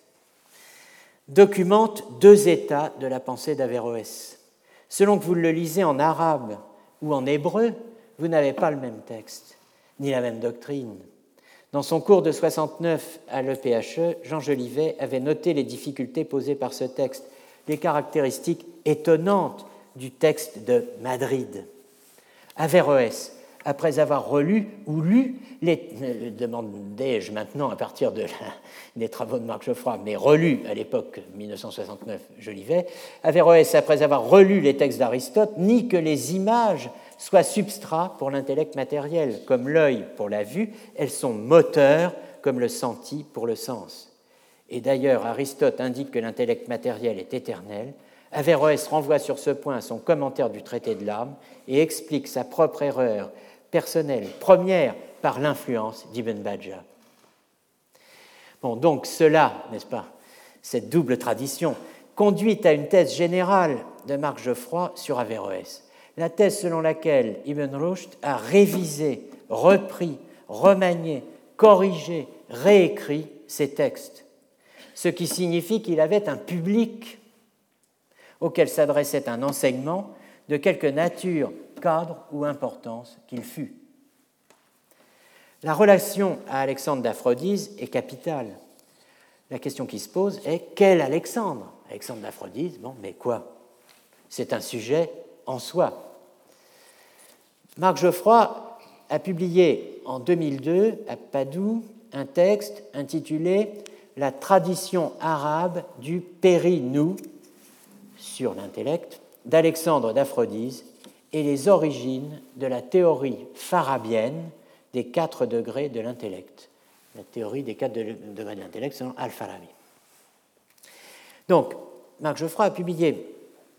Speaker 1: documente deux états de la pensée d'Averroès. Selon que vous le lisez en arabe ou en hébreu, vous n'avez pas le même texte, ni la même doctrine. Dans son cours de soixante-neuf à l'E P H E, Jean Jolivet avait noté les difficultés posées par ce texte, les caractéristiques étonnantes du texte de Madrid. Averroès, après avoir relu ou lu, les, euh, demandais-je maintenant à partir de la, des travaux de Marc Geoffroy, mais relu à l'époque mille neuf cent soixante-neuf Jolivet, Averroès, après avoir relu les textes d'Aristote, nie que les images soient substrats pour l'intellect matériel, comme l'œil pour la vue, elles sont moteurs comme le senti pour le sens. Et d'ailleurs, Aristote indique que l'intellect matériel est éternel. Averroès renvoie sur ce point à son commentaire du traité de l'âme et explique sa propre erreur personnelle, première par l'influence d'Ibn Bajjah. Bon, donc cela, n'est-ce pas, cette double tradition, conduit à une thèse générale de Marc Geoffroy sur Averroès. La thèse selon laquelle Ibn Rushd a révisé, repris, remanié, corrigé, réécrit ses textes, ce qui signifie qu'il avait un public auquel s'adressait un enseignement de quelque nature, cadre ou importance qu'il fût. La relation à Alexandre d'Aphrodise est capitale. La question qui se pose est quel Alexandre? Alexandre d'Aphrodise, bon, mais quoi? C'est un sujet en soi. Marc Geoffroy a publié en deux mille deux à Padoue un texte intitulé « La tradition arabe du Périnou » sur l'intellect d'Alexandre d'Aphrodise et les origines de la théorie farabienne des quatre degrés de l'intellect. la théorie des quatre degrés de l'intellect selon Al-Farabi. Donc, Marc Geoffroy a publié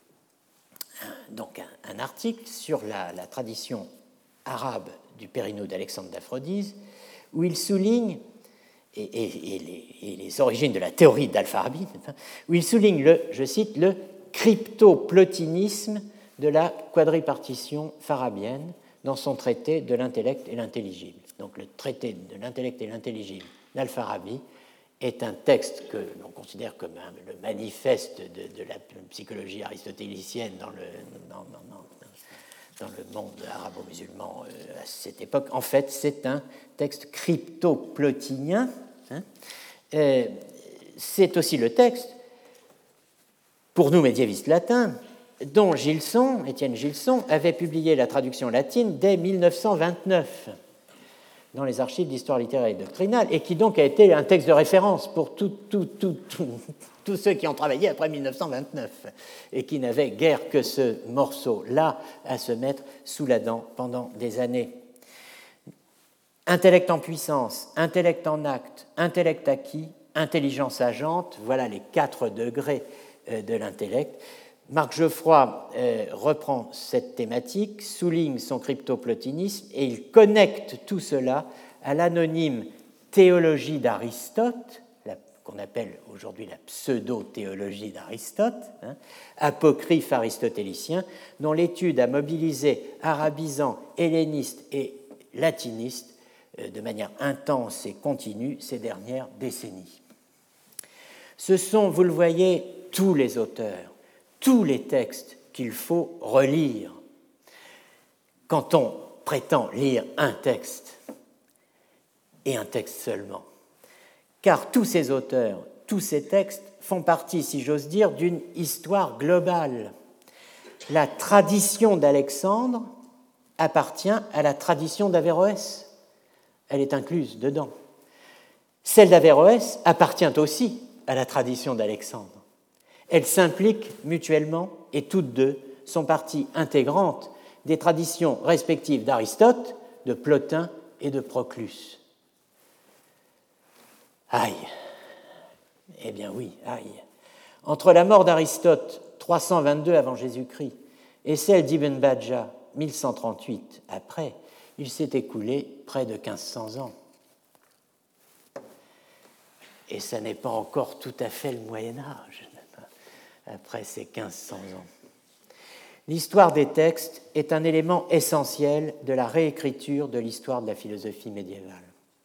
Speaker 1: donc, un, un article sur la, la tradition arabe du Périnou d'Alexandre d'Aphrodise, où il souligne, et, et, et, les, et les origines de la théorie d'Al-Farabi, où il souligne, le, je cite, le cryptoplotinisme de la quadripartition farabienne dans son traité de l'intellect et l'intelligible. Donc le traité de l'intellect et l'intelligible d'Al-Farabi est un texte que l'on considère comme un, le manifeste de, de la psychologie aristotélicienne dans le, dans, dans, dans le monde arabo-musulman à cette époque. En fait, c'est un texte cryptoplotinien. Hein. Euh, c'est aussi le texte, pour nous médiévistes latins, dont Gilson, Étienne Gilson, avait publié la traduction latine dès mille neuf cent vingt-neuf dans les archives d'histoire littéraire et doctrinale, et qui donc a été un texte de référence pour tous tout, tout, tout, tout ceux qui ont travaillé après mille neuf cent vingt-neuf et qui n'avaient guère que ce morceau-là à se mettre sous la dent pendant des années. Intellect en puissance, intellect en acte, intellect acquis, intelligence agente, voilà les quatre degrés de l'intellect. Marc Geoffroy euh, reprend cette thématique, souligne son cryptoplotinisme et il connecte tout cela à l'anonyme théologie d'Aristote, qu'on appelle aujourd'hui la pseudo-théologie d'Aristote, hein, apocryphe aristotélicien, dont l'étude a mobilisé arabisants, hellénistes et latinistes euh, de manière intense et continue ces dernières décennies. Ce sont, vous le voyez, tous les auteurs, tous les textes qu'il faut relire quand on prétend lire un texte, et un texte seulement. Car tous ces auteurs, tous ces textes font partie, si j'ose dire, d'une histoire globale. La tradition d'Alexandre appartient à la tradition d'Averroès. Elle est incluse dedans. Celle d'Averroès appartient aussi à la tradition d'Alexandre. Elles s'impliquent mutuellement et toutes deux sont partie intégrante des traditions respectives d'Aristote, de Plotin et de Proclus. Aïe! Eh bien oui, aïe! Entre la mort d'Aristote, trois cent vingt-deux avant Jésus-Christ, et celle d'Ibn Bajjah, mille cent trente-huit après, il s'est écoulé près de quinze cents ans. Et ça n'est pas encore tout à fait le Moyen-Âge, après ces quinze cents ans. L'histoire des textes est un élément essentiel de la réécriture de l'histoire de la philosophie médiévale.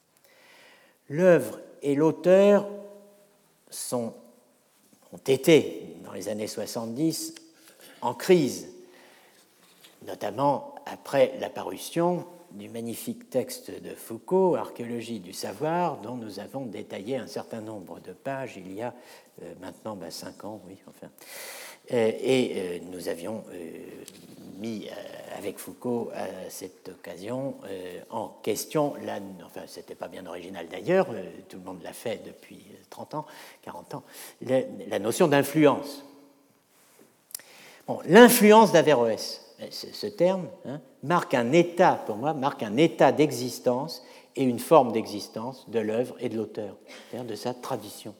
Speaker 1: L'œuvre et l'auteur sont, ont été, dans les années soixante-dix, en crise, notamment après la parution du magnifique texte de Foucault, Archéologie du savoir, dont nous avons détaillé un certain nombre de pages il y a euh, maintenant ben, cinq ans, oui, enfin. Euh, et euh, nous avions euh, mis euh, avec Foucault à cette occasion euh, en question, la, enfin c'était pas bien original d'ailleurs, euh, tout le monde l'a fait depuis trente ans, quarante ans, la, la notion d'influence. Bon, l'influence d'Averroès, ce terme hein, marque un état, pour moi, marque un état d'existence et une forme d'existence de l'œuvre et de l'auteur, c'est-à-dire de sa tradition.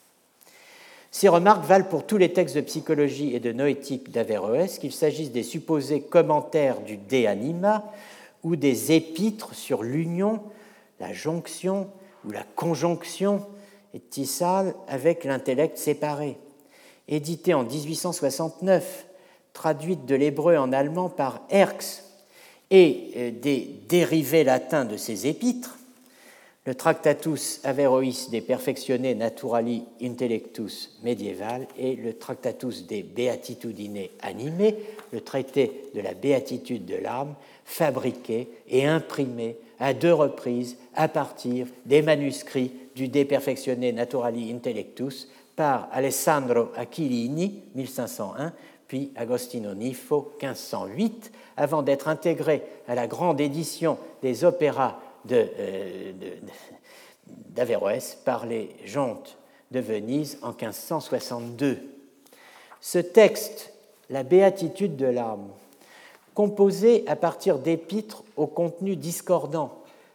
Speaker 1: Ces remarques valent pour tous les textes de psychologie et de noétique d'Averroès, qu'il s'agisse des supposés commentaires du De Anima ou des épîtres sur l'union, la jonction ou la conjonction etisale avec l'intellect séparé. Édité en dix-huit cent soixante-neuf, traduite de l'hébreu en allemand par Herx, et des dérivés latins de ces épîtres, le Tractatus Averrois de Perfectione Naturali Intellectus médiéval et le Tractatus de Beatitudine Anime, le traité de la béatitude de l'âme, fabriqué et imprimé à deux reprises à partir des manuscrits du De Perfectione Naturali Intellectus par Alessandro Aquilini, mille cinq cent un, puis Agostino Nifo, quinze cent huit, avant d'être intégré à la grande édition des opéras de, euh, de, d'Averroès par les Jontes de Venise en quinze cent soixante-deux. Ce texte, la béatitude de l'âme, composé à partir d'épîtres au contenu discordant,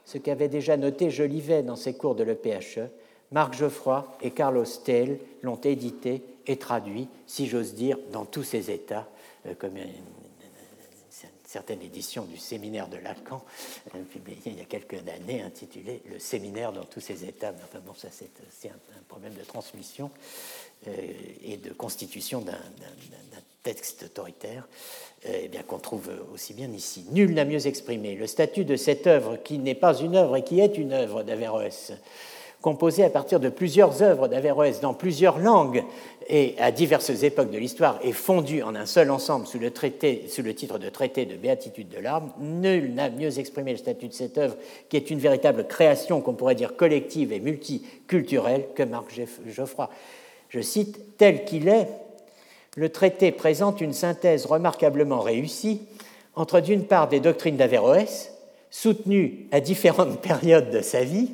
Speaker 1: ce qu'avaient déjà noté Jolivet dans ses cours de l'E P H E. Marc Geoffroy et Carlos Teil l'ont édité et traduit, si j'ose dire, dans tous ses états, euh, comme une, une, une certaine édition du séminaire de Lacan, euh, publiée il y a quelques années, intitulée « Le séminaire dans tous ses états ». Enfin bon, ça c'est aussi un, un problème de transmission euh, et de constitution d'un, d'un, d'un texte autoritaire, euh, eh bien, qu'on trouve aussi bien ici. Nul n'a mieux exprimé le statut de cette œuvre qui n'est pas une œuvre et qui est une œuvre d'Averroès, composée à partir de plusieurs œuvres d'Averroès dans plusieurs langues et à diverses époques de l'histoire et fondue en un seul ensemble sous le, traité, sous le titre de traité de béatitude de l'âme. Nul n'a mieux exprimé le statut de cette œuvre qui est une véritable création qu'on pourrait dire collective et multiculturelle que Marc Geoffroy. Je cite, « Tel qu'il est, le traité présente une synthèse remarquablement réussie entre d'une part des doctrines d'Averroès, soutenues à différentes périodes de sa vie,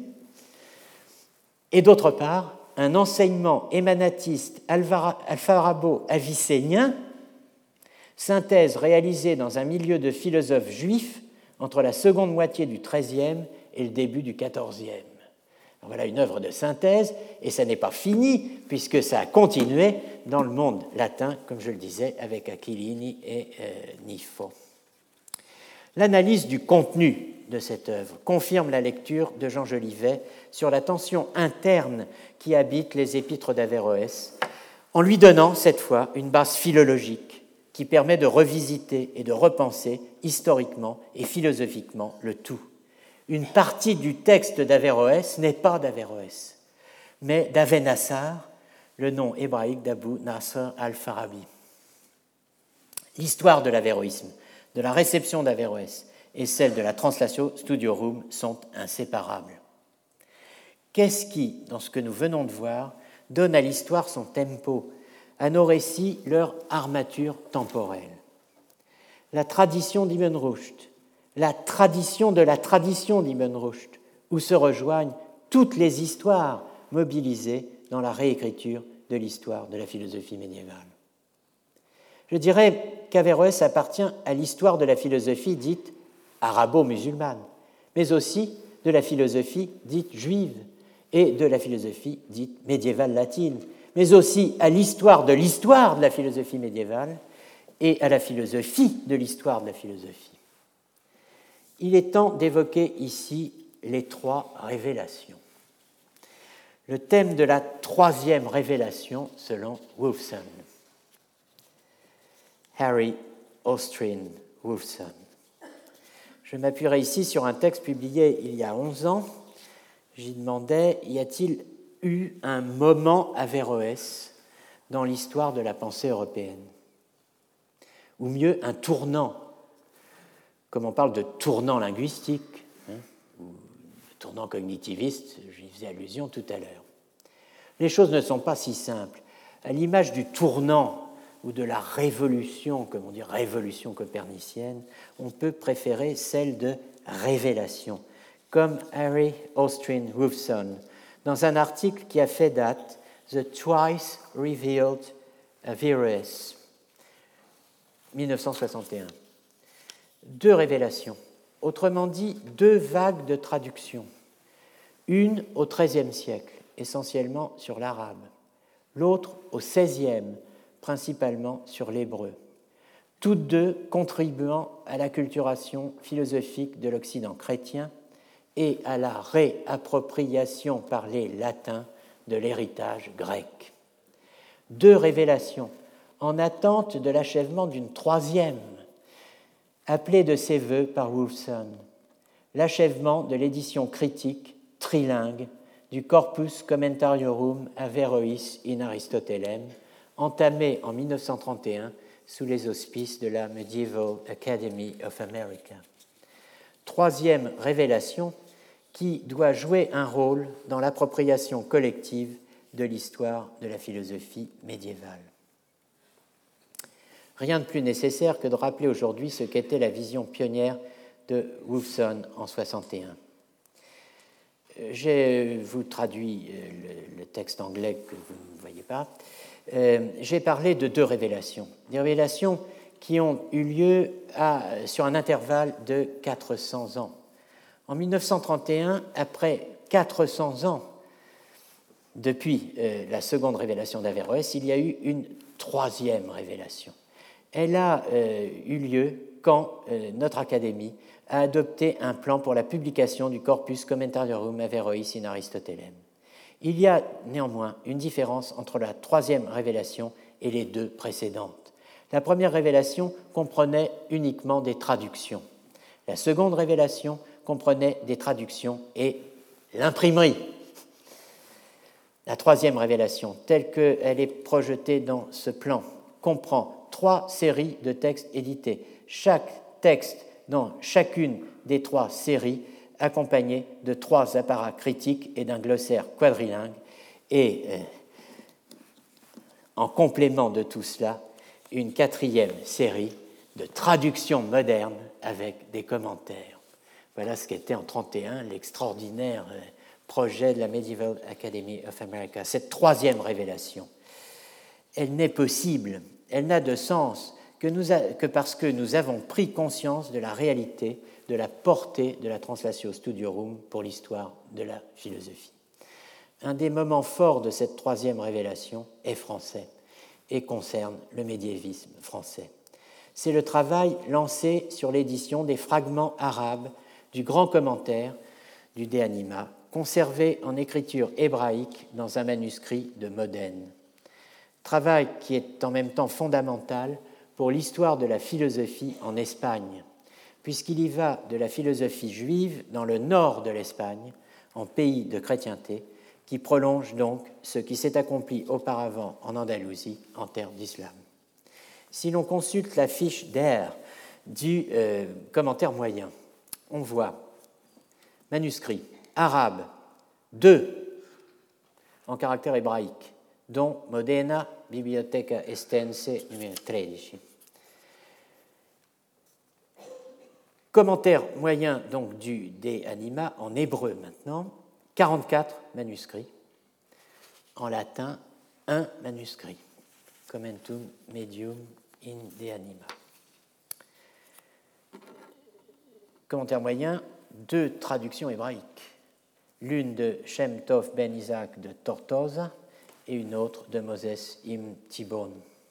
Speaker 1: et d'autre part, un enseignement émanatiste alfarabo-avicénien, synthèse réalisée dans un milieu de philosophes juifs entre la seconde moitié du treizième et le début du quatorzième. Voilà une œuvre de synthèse, et ça n'est pas fini, puisque ça a continué dans le monde latin, comme je le disais, avec Aquilini et euh, Nifo. L'analyse du contenu de cette œuvre confirme la lecture de Jean Jolivet sur la tension interne qui habite les épîtres d'Averroès, en lui donnant cette fois une base philologique qui permet de revisiter et de repenser historiquement et philosophiquement le tout. Une partie du texte d'Averroès n'est pas d'Averroès, mais d'Avenassar, le nom hébraïque d'Abu Nasr al-Farabi. L'histoire de l'avéroïsme, de la réception d'Averroès et celle de la Translatio Studiorum sont inséparables. Qu'est-ce qui, dans ce que nous venons de voir, donne à l'histoire son tempo, à nos récits leur armature temporelle? La tradition d'Ibn Rushd, la tradition de la tradition d'Ibn Rushd, où se rejoignent toutes les histoires mobilisées dans la réécriture de l'histoire de la philosophie médiévale. Je dirais qu'Averroès appartient à l'histoire de la philosophie dite arabo-musulmane, mais aussi de la philosophie dite juive et de la philosophie dite médiévale latine, mais aussi à l'histoire de l'histoire de la philosophie médiévale et à la philosophie de l'histoire de la philosophie. Il est temps d'évoquer ici les trois révélations. Le thème de la troisième révélation selon Wolfson. Harry Austrian Wolfson. Je m'appuierai ici sur un texte publié il y a onze ans. J'y demandais, y a-t-il eu un moment Averroès dans l'histoire de la pensée européenne? Ou mieux, un tournant, comme on parle de tournant linguistique, hein, ou de tournant cognitiviste, j'y faisais allusion tout à l'heure. Les choses ne sont pas si simples. À l'image du tournant ou de la révolution, comme on dit révolution copernicienne, on peut préférer celle de révélation, comme Harry Austrian Wolfson, dans un article qui a fait date, The Twice Revealed Averroès, dix-neuf cent soixante et un. Deux révélations, autrement dit deux vagues de traduction, une au treizième siècle, essentiellement sur l'arabe, l'autre au seizième, principalement sur l'hébreu, toutes deux contribuant à l'acculturation philosophique de l'Occident chrétien et à la réappropriation par les latins de l'héritage grec. Deux révélations en attente de l'achèvement d'une troisième, appelée de ses voeux par Wolfson, l'achèvement de l'édition critique trilingue du Corpus Commentariorum Averrois in Aristotelem, entamé en dix-neuf cent trente et un sous les auspices de la Medieval Academy of America. Troisième révélation qui doit jouer un rôle dans l'appropriation collective de l'histoire de la philosophie médiévale. Rien de plus nécessaire que de rappeler aujourd'hui ce qu'était la vision pionnière de Wolfson en soixante et un. Je vous traduis le, le texte anglais que vous ne voyez pas. Euh, j'ai parlé de deux révélations, des révélations qui ont eu lieu à, sur un intervalle de quatre cents ans, En mille neuf cent trente et un, après quatre cents ans depuis euh, la seconde révélation d'Averroès, il y a eu une troisième révélation. Elle a euh, eu lieu quand euh, notre Académie a adopté un plan pour la publication du Corpus Commentarium Averrois in Aristotelem. Il y a néanmoins une différence entre la troisième révélation et les deux précédentes. La première révélation comprenait uniquement des traductions. La seconde révélation comprenait des traductions et l'imprimerie. La troisième révélation, telle qu'elle est projetée dans ce plan, comprend trois séries de textes édités. Chaque texte dans chacune des trois séries accompagné de trois apparats critiques et d'un glossaire quadrilingue. Et euh, en complément de tout cela, une quatrième série de traductions modernes avec des commentaires. Voilà ce qu'était en mille neuf cent trente et un l'extraordinaire euh, projet de la Medieval Academy of America. Cette troisième révélation, elle n'est possible, elle n'a de sens que, nous a, que parce que nous avons pris conscience de la réalité, de la portée de la Translatio Studiorum pour l'histoire de la philosophie. Un des moments forts de cette troisième révélation est français et concerne le médiévisme français. C'est le travail lancé sur l'édition des fragments arabes du grand commentaire du De Anima, conservé en écriture hébraïque dans un manuscrit de Modène. Travail qui est en même temps fondamental pour l'histoire de la philosophie en Espagne, puisqu'il y va de la philosophie juive dans le nord de l'Espagne, en pays de chrétienté, qui prolonge donc ce qui s'est accompli auparavant en Andalousie en terre d'islam. Si l'on consulte la fiche d'air du euh, commentaire moyen, on voit manuscrit arabe deux en caractère hébraïque, dont Modena, Biblioteca Estense, numéro treize. Commentaire moyen donc du De Anima en hébreu maintenant, quarante-quatre manuscrits. En latin, un manuscrit. Commentum Medium in De Anima. Commentaire moyen, deux traductions hébraïques. L'une de Shem Tov ben Isaac de Tortosa et une autre de Moses Im Tibon.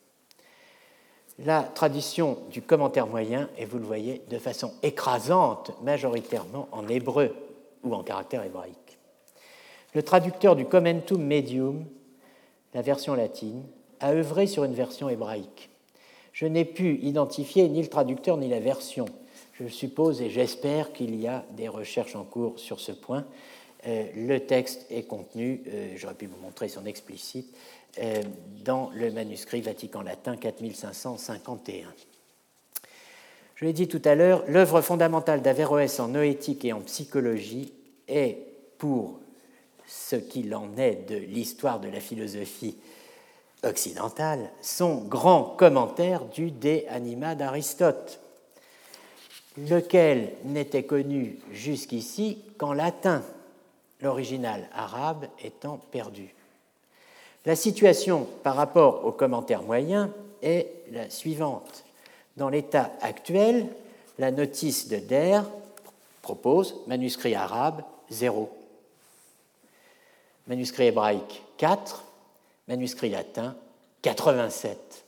Speaker 1: La tradition du commentaire moyen est, vous le voyez, de façon écrasante, majoritairement en hébreu ou en caractère hébraïque. Le traducteur du Commentum Medium, la version latine, a œuvré sur une version hébraïque. Je n'ai pu identifier ni le traducteur ni la version. Je suppose et j'espère qu'il y a des recherches en cours sur ce point. Euh, le texte est contenu, euh, j'aurais pu vous montrer son explicite, euh, dans le manuscrit Vatican latin quatre mille cinq cent cinquante et un. Je l'ai dit tout à l'heure, l'œuvre fondamentale d'Averroès en noétique et en psychologie est, pour ce qu'il en est de l'histoire de la philosophie occidentale, son grand commentaire du De Anima d'Aristote, lequel n'était connu jusqu'ici qu'en latin, l'original arabe étant perdu. La situation par rapport au commentaire moyen est la suivante. Dans l'état actuel, la notice de Der propose manuscrit arabe zéro, manuscrit hébraïque quatre, manuscrit latin quatre-vingt-sept.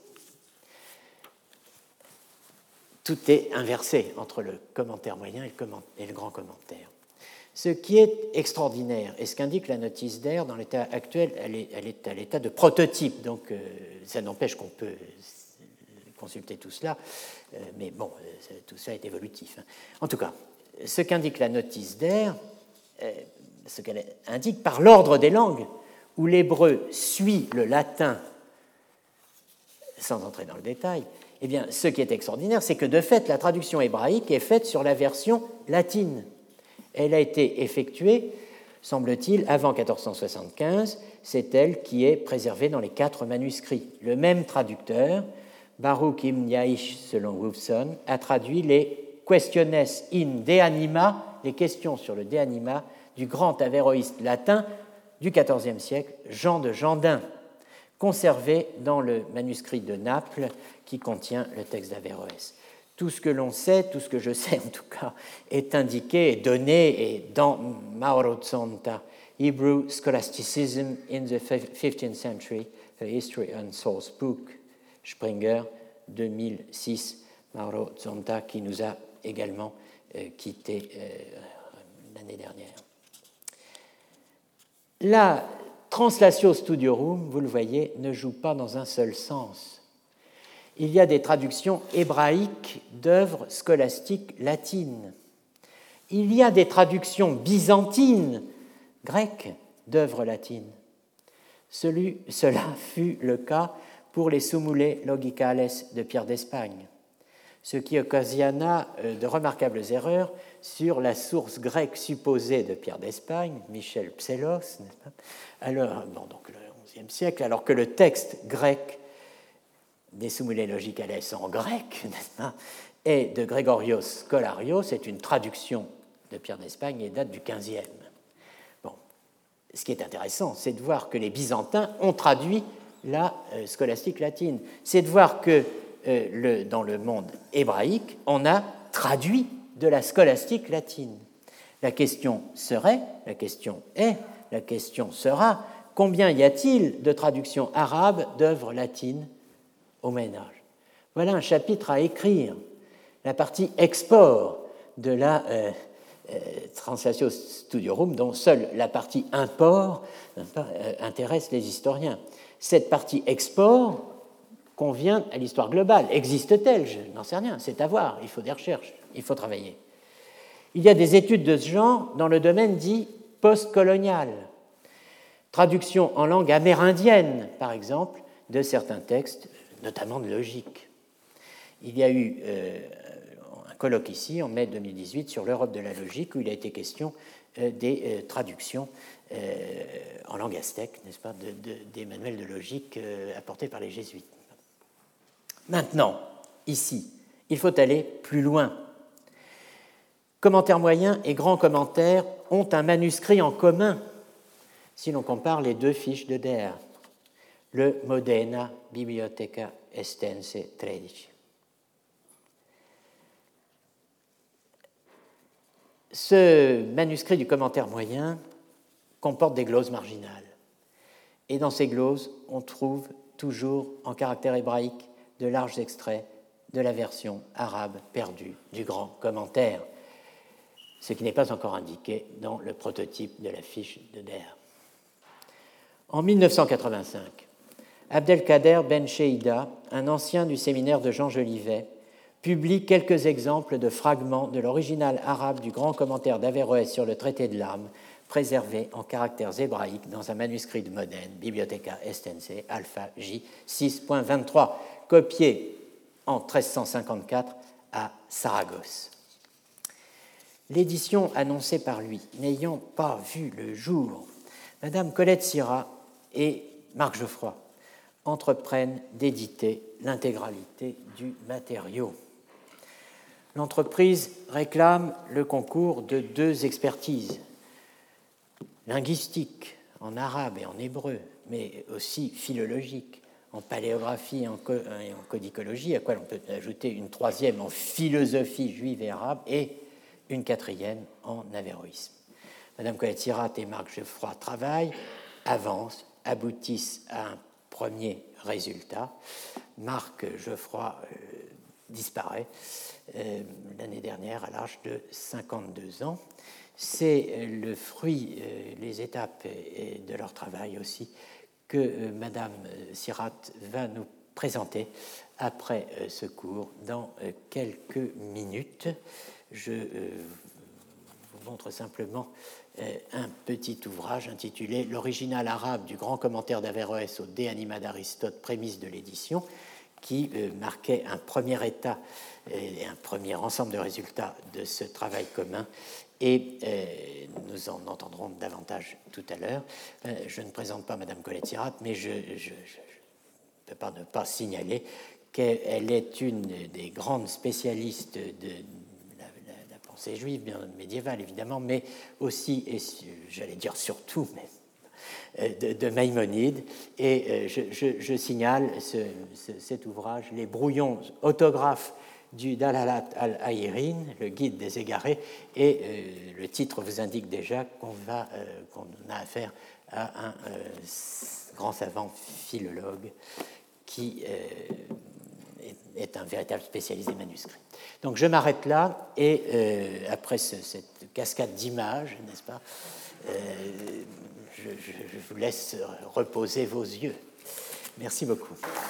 Speaker 1: Tout est inversé entre le commentaire moyen et le, comment- et le grand commentaire. Ce qui est extraordinaire, et ce qu'indique la notice d'air dans l'état actuel, elle est, elle est à l'état de prototype, donc euh, ça n'empêche qu'on peut consulter tout cela, euh, mais bon, euh, tout ça est évolutif. Hein. En tout cas, ce qu'indique la notice d'air, euh, ce qu'elle indique par l'ordre des langues, où l'hébreu suit le latin, sans entrer dans le détail, eh bien, ce qui est extraordinaire, c'est que de fait, la traduction hébraïque est faite sur la version latine. Elle a été effectuée, semble-t-il, avant quatorze cent soixante-quinze. C'est elle qui est préservée dans les quatre manuscrits. Le même traducteur, Baruch Im Yaish, selon Wolfson, a traduit les Questiones in De Anima, les questions sur le De Anima du grand avéroïste latin du quatorzième siècle, Jean de Jandin, conservé dans le manuscrit de Naples qui contient le texte d'Averroès. Tout ce que l'on sait, tout ce que je sais en tout cas, est indiqué et donné et dans Mauro Zonta, Hebrew Scholasticism in the fifteenth Century, A History and Source Book, Springer, deux mille six, Mauro Zonta, qui nous a également euh, quittés euh, l'année dernière. La Translatio Studiorum, vous le voyez, ne joue pas dans un seul sens. Il y a des traductions hébraïques d'œuvres scolastiques latines. Il y a des traductions byzantines, grecques, d'œuvres latines. Celui, cela fut le cas pour les Sumulae Logicales de Pierre d'Espagne, ce qui occasionna de remarquables erreurs sur la source grecque supposée de Pierre d'Espagne, Michel Psellos, n'est-ce pas, alors, bon, donc le onzième siècle, alors que le texte grec des Sumulae Logicales en grec, n'est-ce pas, et de Gregorios Scholarios, c'est une traduction de Pierre d'Espagne et date du quinzième. Bon, ce qui est intéressant, c'est de voir que les Byzantins ont traduit la euh, scolastique latine. C'est de voir que euh, le, dans le monde hébraïque, on a traduit de la scolastique latine. La question serait, la question est, la question sera, combien y a-t-il de traductions arabes d'œuvres latines au Moyen-Âge? Voilà un chapitre à écrire, la partie export de la euh, euh, Translatio Studiorum, dont seule la partie import euh, intéresse les historiens. Cette partie export convient à l'histoire globale. Existe-t-elle? Je n'en sais rien, c'est à voir, il faut des recherches, il faut travailler. Il y a des études de ce genre dans le domaine dit postcolonial. Traduction en langue amérindienne, par exemple, de certains textes, notamment de logique. Il y a eu euh, un colloque ici, en mai deux mille dix-huit, sur l'Europe de la logique, où il a été question euh, des euh, traductions euh, en langue aztèque, n'est-ce pas, de, de, des manuels de logique euh, apportés par les jésuites. Maintenant, ici, il faut aller plus loin. Commentaires moyens et grands commentaires ont un manuscrit en commun, si l'on compare les deux fiches de Der, le Modena Bibliotheca Estense treize. Ce manuscrit du commentaire moyen comporte des gloses marginales. Et dans ces gloses, on trouve toujours en caractère hébraïque de larges extraits de la version arabe perdue du grand commentaire, ce qui n'est pas encore indiqué dans le prototype de la fiche de Der. En mille neuf cent quatre-vingt-cinq, Abdelkader Ben Cheida, un ancien du séminaire de Jean Jolivet, publie quelques exemples de fragments de l'original arabe du grand commentaire d'Averroès sur le traité de l'âme, préservé en caractères hébraïques dans un manuscrit de Modène, Bibliotheca Estense, Alpha J six point vingt-trois, copié en treize cent cinquante-quatre à Saragosse. L'édition annoncée par lui n'ayant pas vu le jour, Madame Colette Syrah et Marc Geoffroy entreprennent d'éditer l'intégralité du matériau. L'entreprise réclame le concours de deux expertises, linguistiques en arabe et en hébreu, mais aussi philologiques, en paléographie et en, co- et en codicologie, à quoi l'on peut ajouter une troisième en philosophie juive et arabe et une quatrième en avéroïsme. Madame Colette Syrah et Marc Geoffroy travaillent, avancent, aboutissent à un premier résultat. Marc Geoffroy euh, disparaît euh, l'année dernière à l'âge de cinquante-deux ans. C'est euh, le fruit, euh, les étapes euh, de leur travail aussi, que euh, Madame Syrah va nous présenter après euh, ce cours dans euh, quelques minutes. Je euh, vous montre simplement euh, un petit ouvrage intitulé « L'original arabe du grand commentaire d'Averroès au De Anima d'Aristote, prémisse de l'édition », qui euh, marquait un premier état et un premier ensemble de résultats de ce travail commun. Et euh, nous en entendrons davantage tout à l'heure. Euh, je ne présente pas Madame Colette Syrah, mais je ne peux pas ne pas signaler qu'elle est une des grandes spécialistes de la, la, la pensée juive, bien médiévale évidemment, mais aussi, et j'allais dire surtout, mais De, de Maïmonide, et euh, je, je, je signale ce, ce, cet ouvrage, Les brouillons autographes du Dalalat al-Aïrin, le guide des égarés, et euh, le titre vous indique déjà qu'on va, euh, qu'on a affaire à un euh, grand savant philologue qui euh, est, est un véritable spécialiste des manuscrits. Donc je m'arrête là, et euh, après ce, cette cascade d'images, n'est-ce pas, euh, je, je, je vous laisse reposer vos yeux. Merci beaucoup.